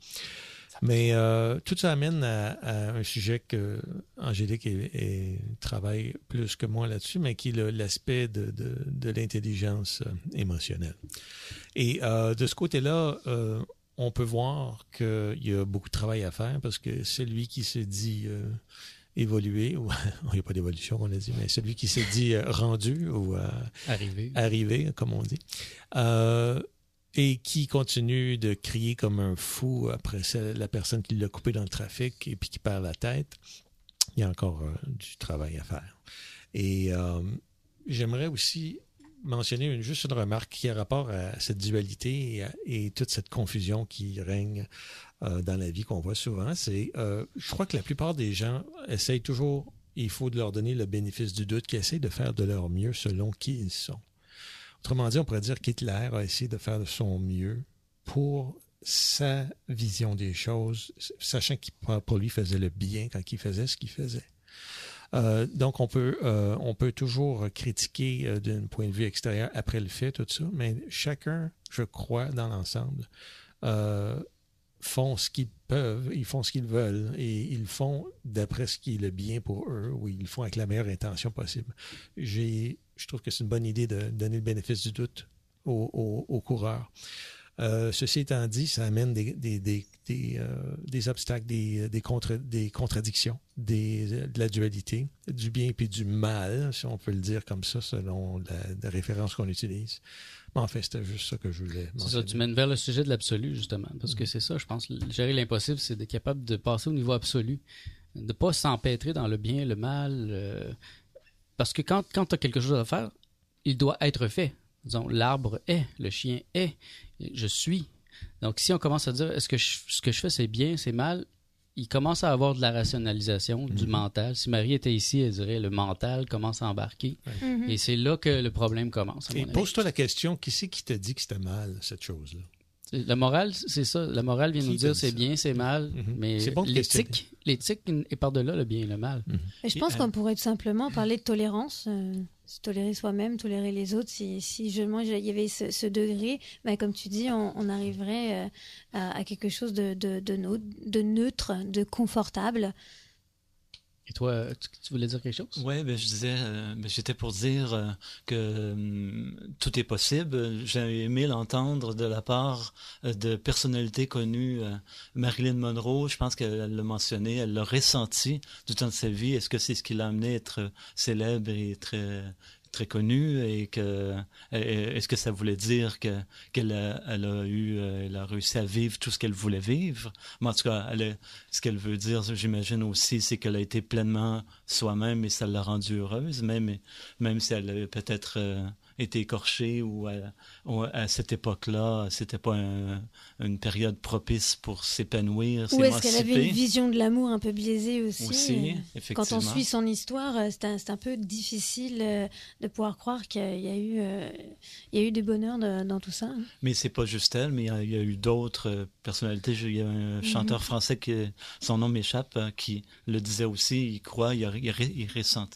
Mais euh, tout ça amène à, à un sujet que Angélique est, est, travaille plus que moi là-dessus, mais qui est le, l'aspect de, de, de l'intelligence euh, émotionnelle. Et euh, de ce côté-là, euh, on peut voir qu'il y a beaucoup de travail à faire parce que celui qui se dit euh, évolué, ou il n'y a pas d'évolution, on l'a dit, mais celui qui se dit euh, rendu ou euh, arrivé. arrivé, comme on dit, euh, et qui continue de crier comme un fou après la personne qui l'a coupé dans le trafic et puis qui perd la tête, il y a encore euh, du travail à faire. Et euh, j'aimerais aussi mentionner une, juste une remarque qui a rapport à cette dualité et, à, et toute cette confusion qui règne euh, dans la vie qu'on voit souvent. C'est, euh, je crois que la plupart des gens essayent toujours, il faut de leur donner le bénéfice du doute, qui essayent de faire de leur mieux selon qui ils sont. Autrement dit, on pourrait dire qu'Hitler a essayé de faire de son mieux pour sa vision des choses, sachant qu'il pour lui faisait le bien quand il faisait ce qu'il faisait. Euh, donc, on peut, euh, on peut toujours critiquer euh, d'un point de vue extérieur après le fait, tout ça, mais chacun, je crois, dans l'ensemble, euh, font ce qu'ils peuvent, ils font ce qu'ils veulent et ils font d'après ce qui est le bien pour eux ou ils le font avec la meilleure intention possible. J'ai, je trouve que c'est une bonne idée de donner le bénéfice du doute aux, aux, aux coureurs. Euh, ceci étant dit, ça amène des, des, des, des, euh, des obstacles, des, des, contre, des contradictions, des, de la dualité, du bien et du mal, si on peut le dire comme ça, selon la, la référence qu'on utilise. Mais en fait, c'était juste ça que je voulais mentionner. C'est ça, tu mènes vers le sujet de l'absolu, justement, parce que c'est ça, je pense, gérer l'impossible, c'est d'être capable de passer au niveau absolu, de ne pas s'empêtrer dans le bien et le mal, euh, parce que quand, quand tu as quelque chose à faire, il doit être fait. Disons, l'arbre est, le chien est, je suis. Donc, si on commence à dire, est-ce que je, ce que je fais, c'est bien, c'est mal, il commence à avoir de la rationalisation, mm-hmm. du mental. Si Marie était ici, elle dirait, le mental commence à embarquer. Mm-hmm. Et c'est là que le problème commence. Et pose-toi la question, qui c'est qui t'a dit que c'était mal, cette chose-là? La morale, c'est ça. La morale vient qui nous dire c'est ça? Bien, c'est mal, mm-hmm. mais c'est bon l'éthique, l'éthique est par-delà le bien et le mal. Mm-hmm. Et je pense et, qu'on euh... pourrait tout simplement parler de tolérance, euh, se tolérer soi-même, tolérer les autres. Si, si je, moi, il y avait ce, ce degré, ben, comme tu dis, on, on arriverait euh, à, à quelque chose de, de, de, neutre, de neutre, de confortable. Et toi, tu, tu voulais dire quelque chose? Oui, ben, je disais, euh, ben, j'étais pour dire euh, que euh, tout est possible. J'ai aimé l'entendre de la part euh, de personnalités connues. Euh, Marilyn Monroe, je pense qu'elle l'a mentionné, elle l'a ressenti du temps de sa vie. Est-ce que c'est ce qui l'a amené à être célèbre et très... très connue et que est-ce que ça voulait dire que qu'elle a, elle a eu elle a réussi à vivre tout ce qu'elle voulait vivre, mais en tout cas elle a, ce qu'elle veut dire, j'imagine aussi, c'est qu'elle a été pleinement soi-même et ça l'a rendue heureuse, même même si elle a peut-être euh, été écorchée ou à, ou à cette époque-là c'était pas un, une période propice pour s'épanouir, ou est-ce qu'elle avait une vision de l'amour un peu biaisée aussi, aussi effectivement. Quand on suit son histoire, c'est un, c'est un peu difficile de pouvoir croire qu'il y a eu, euh, il y a eu du bonheur de, dans tout ça. Mais c'est pas juste elle, mais il y a, il y a eu d'autres personnalités. Il y a un mm-hmm. chanteur français qui, son nom m'échappe, qui le disait aussi. Il croit, il, il, il ressent,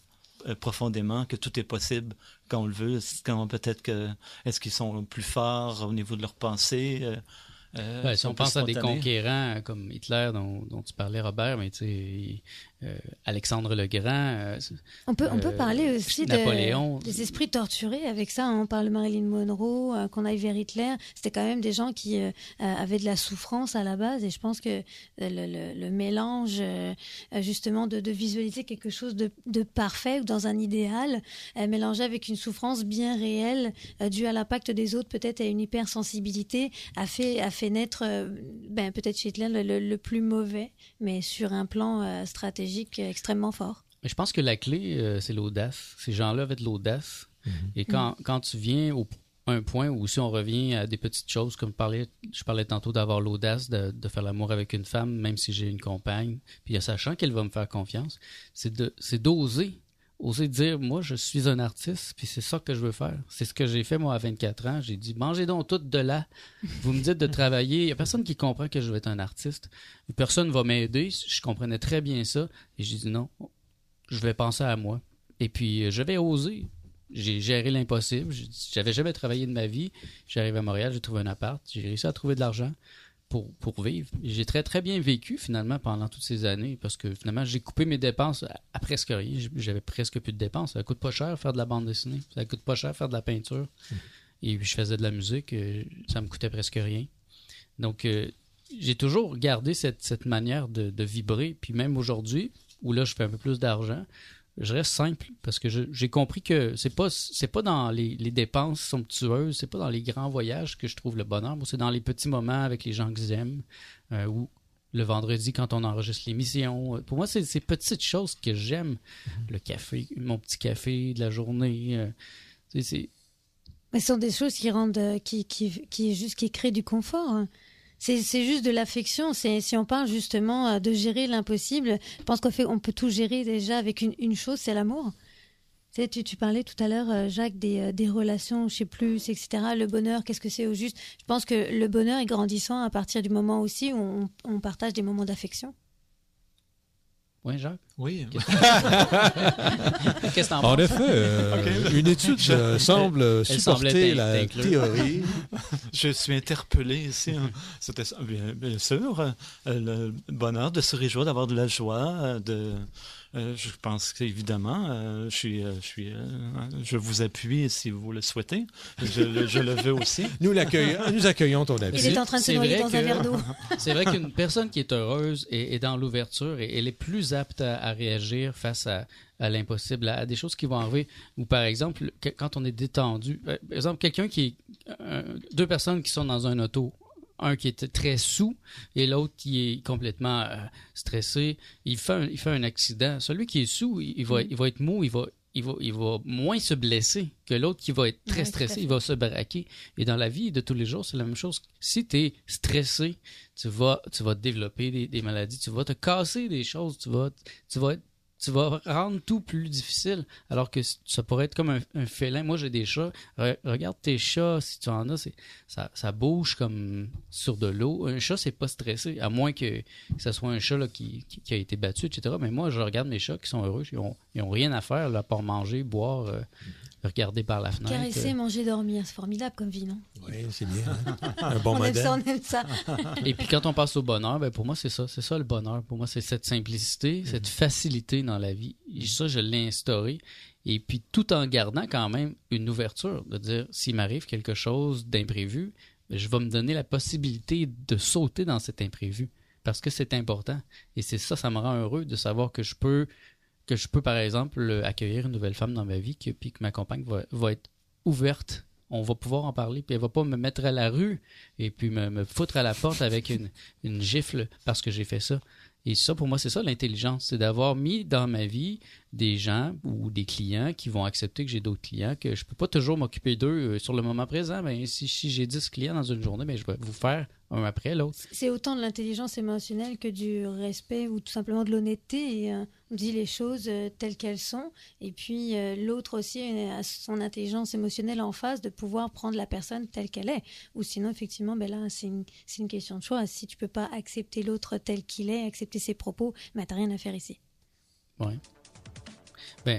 euh, profondément que tout est possible quand on le veut. Quand peut-être que est-ce qu'ils sont plus forts au niveau de leur pensée. Euh, euh, Ben, si on pense à des spontanés. conquérants comme Hitler dont, dont tu parlais, Robert, mais tu sais, euh, Alexandre le Grand, euh, On peut, on peut Euh, parler aussi Napoléon. de, des esprits torturés avec ça. On parle de Marilyn Monroe, euh, qu'on aille vers Hitler. C'était quand même des gens qui euh, euh, avaient de la souffrance à la base. Et je pense que euh, le, le, le mélange, euh, justement, de, de visualiser quelque chose de, de parfait ou dans un idéal, euh, mélangé avec une souffrance bien réelle, euh, due à l'impact des autres, peut-être à une hypersensibilité, a fait, a fait naître, euh, ben, peut-être chez Hitler, le, le, le plus mauvais, mais sur un plan euh, stratégique extrêmement fort. Mais je pense que la clé, euh, c'est l'audace. Ces gens-là avaient de l'audace. Mhm. Et quand, quand tu viens au un point où si on revient à des petites choses, comme parlais, je parlais tantôt d'avoir l'audace de, de faire l'amour avec une femme, même si j'ai une compagne, puis en sachant qu'elle va me faire confiance, c'est de, c'est d'oser. Oser dire, moi, je suis un artiste, puis c'est ça que je veux faire. C'est ce que j'ai fait, moi, à vingt-quatre ans. J'ai dit, mangez donc tout de là. Vous me dites de travailler. Il n'y a personne qui comprend que je veux être un artiste. Personne va m'aider. Je comprenais très bien ça. Et j'ai dit, non, je vais penser à moi. Et puis, je vais oser. J'ai géré l'impossible. J'avais jamais travaillé de ma vie. J'arrive à Montréal, j'ai trouvé un appart. J'ai réussi à trouver de l'argent pour, pour vivre. J'ai très, très bien vécu, finalement, pendant toutes ces années, parce que, finalement, j'ai coupé mes dépenses à, à presque rien. J'avais presque plus de dépenses. Ça coûte pas cher faire de la bande dessinée. Ça coûte pas cher faire de la peinture. Mmh. Et puis, je faisais de la musique. Ça me coûtait presque rien. Donc, euh, j'ai toujours gardé cette, cette manière de, de vibrer. Puis même aujourd'hui, où là, je fais un peu plus d'argent, je reste simple parce que je, j'ai compris que c'est pas c'est pas dans les, les dépenses somptueuses, c'est pas dans les grands voyages que je trouve le bonheur. Moi, c'est dans les petits moments avec les gens que j'aime, euh, ou le vendredi quand on enregistre l'émission. Pour moi, c'est ces petites choses que j'aime. Mm-hmm. Le café, mon petit café de la journée. Euh, c'est, c'est... Mais ce sont des choses qui rendent, qui qui qui juste qui créent du confort. Hein. C'est, c'est juste de l'affection. C'est, si on parle justement de gérer l'impossible, je pense qu'on fait, on peut tout gérer déjà avec une, une chose, c'est l'amour. Tu sais, tu, tu parlais tout à l'heure, Jacques, des, des relations, je sais plus, et cetera. Le bonheur, qu'est-ce que c'est au juste? Je pense que le bonheur est grandissant à partir du moment aussi où on, on partage des moments d'affection. Oui, Jacques? Oui. Qu'est-ce que t'en penses? En effet, euh, okay. Une étude euh, semble elle, elle supporter la théorie. Je suis interpellé ici. Hein. C'était bien, bien sûr euh, le bonheur de se réjouir, d'avoir de la joie, de... Euh, je pense qu'évidemment, euh, je, suis, euh, je, suis, euh, je vous appuie si vous le souhaitez. Je, je le veux aussi. Nous, l'accueillons, nous accueillons ton appui. Il est en train de se noyer dans que, un verre d'eau. C'est vrai qu'une personne qui est heureuse est, est dans l'ouverture et elle est plus apte à, à réagir face à, à l'impossible, à, à des choses qui vont arriver. Ou par exemple, que, quand on est détendu, par exemple, quelqu'un qui est... Euh, deux personnes qui sont dans un auto, un qui est très saoul et l'autre qui est complètement euh, stressé. Il fait, un, il fait un accident. Celui qui est saoul, il, il, va, il va être mou, il va, il, va, il va moins se blesser que l'autre qui va être très ouais, stressé, il va se braquer. Et dans la vie de tous les jours, c'est la même chose. Si tu es stressé, tu vas, tu vas développer des, des maladies, tu vas te casser des choses, tu vas, tu vas être tu vas rendre tout plus difficile, alors que ça pourrait être comme un, un félin. Moi, j'ai des chats. Re- regarde tes chats, si tu en as, c'est, ça, ça bouge comme sur de l'eau. Un chat, c'est pas stressé, à moins que, que ce soit un chat là, qui, qui, qui a été battu, et cetera. Mais moi, je regarde mes chats qui sont heureux. Ils ont, ils ont rien à faire là, pour manger, boire, euh, regarder par la fenêtre. Caresser, manger, dormir. C'est formidable comme vie, non? Oui, c'est bien. Hein? Un bon on modèle. Aime ça, on aime ça. Et puis quand on passe au bonheur, ben pour moi, c'est ça. C'est ça le bonheur. Pour moi, c'est cette simplicité, mm-hmm. cette facilité dans la vie. Et ça, je l'ai instauré. Et puis tout en gardant quand même une ouverture, de dire, s'il m'arrive quelque chose d'imprévu, je vais me donner la possibilité de sauter dans cet imprévu. Parce que c'est important. Et c'est ça, ça me rend heureux de savoir que je peux... que je peux, par exemple, accueillir une nouvelle femme dans ma vie, que, puis que ma compagne va, va être ouverte. On va pouvoir en parler, puis elle va pas me mettre à la rue et puis me, me foutre à la porte avec une, une gifle parce que j'ai fait ça. Et ça, pour moi, c'est ça l'intelligence, c'est d'avoir mis dans ma vie des gens ou des clients qui vont accepter que j'ai d'autres clients, que je peux pas toujours m'occuper d'eux sur le moment présent. Ben, si, si j'ai dix clients dans une journée, ben, je vais vous faire un après l'autre. C'est autant de l'intelligence émotionnelle que du respect ou tout simplement de l'honnêteté. Et, euh, on dit les choses euh, telles qu'elles sont. Et puis euh, l'autre aussi a son intelligence émotionnelle en face de pouvoir prendre la personne telle qu'elle est. Ou sinon, effectivement, ben là, c'est une, c'est une question de choix. Si tu peux pas accepter l'autre tel qu'il est, accepter ses propos, ben t'as rien à faire ici. Oui. Ben,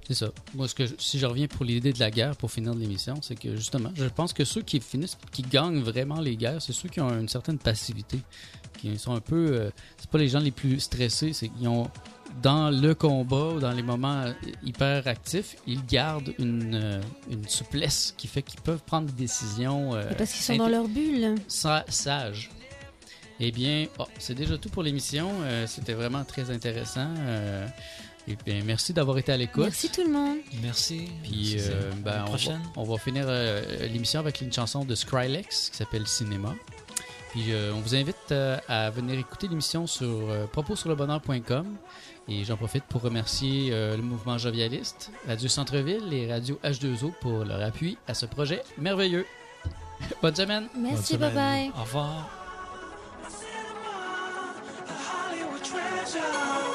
C'est ça. Moi, ce que je- si je reviens pour l'idée de la guerre, pour finir de l'émission, c'est que justement, je pense que ceux qui finissent, qui gagnent vraiment les guerres, c'est ceux qui ont une certaine passivité, qui sont un peu, euh, c'est pas les gens les plus stressés, c'est qu'ils ont dans le combat, dans les moments euh, hyper actifs, ils gardent une, euh, une souplesse qui fait qu'ils peuvent prendre des décisions euh, Mais parce qu'ils sont inté- dans leur bulle. sa- sages. Eh bien, oh, c'est déjà tout pour l'émission. Euh, c'était vraiment très intéressant. Euh, et bien, merci d'avoir été à l'écoute. Merci tout le monde. Merci. Puis, Merci, euh, c'est- ben, à la on, va, prochaine. on va finir euh, l'émission avec une chanson de Skrillex qui s'appelle Cinéma. Puis, euh, on vous invite euh, à venir écouter l'émission sur euh, propos sur le bonheur point com. Et j'en profite pour remercier euh, le mouvement jovialiste, Radio Centre-Ville et Radio H deux O pour leur appui à ce projet merveilleux. Bonne semaine! Merci, semaine. bye bye. Au revoir. Hollywood treasure.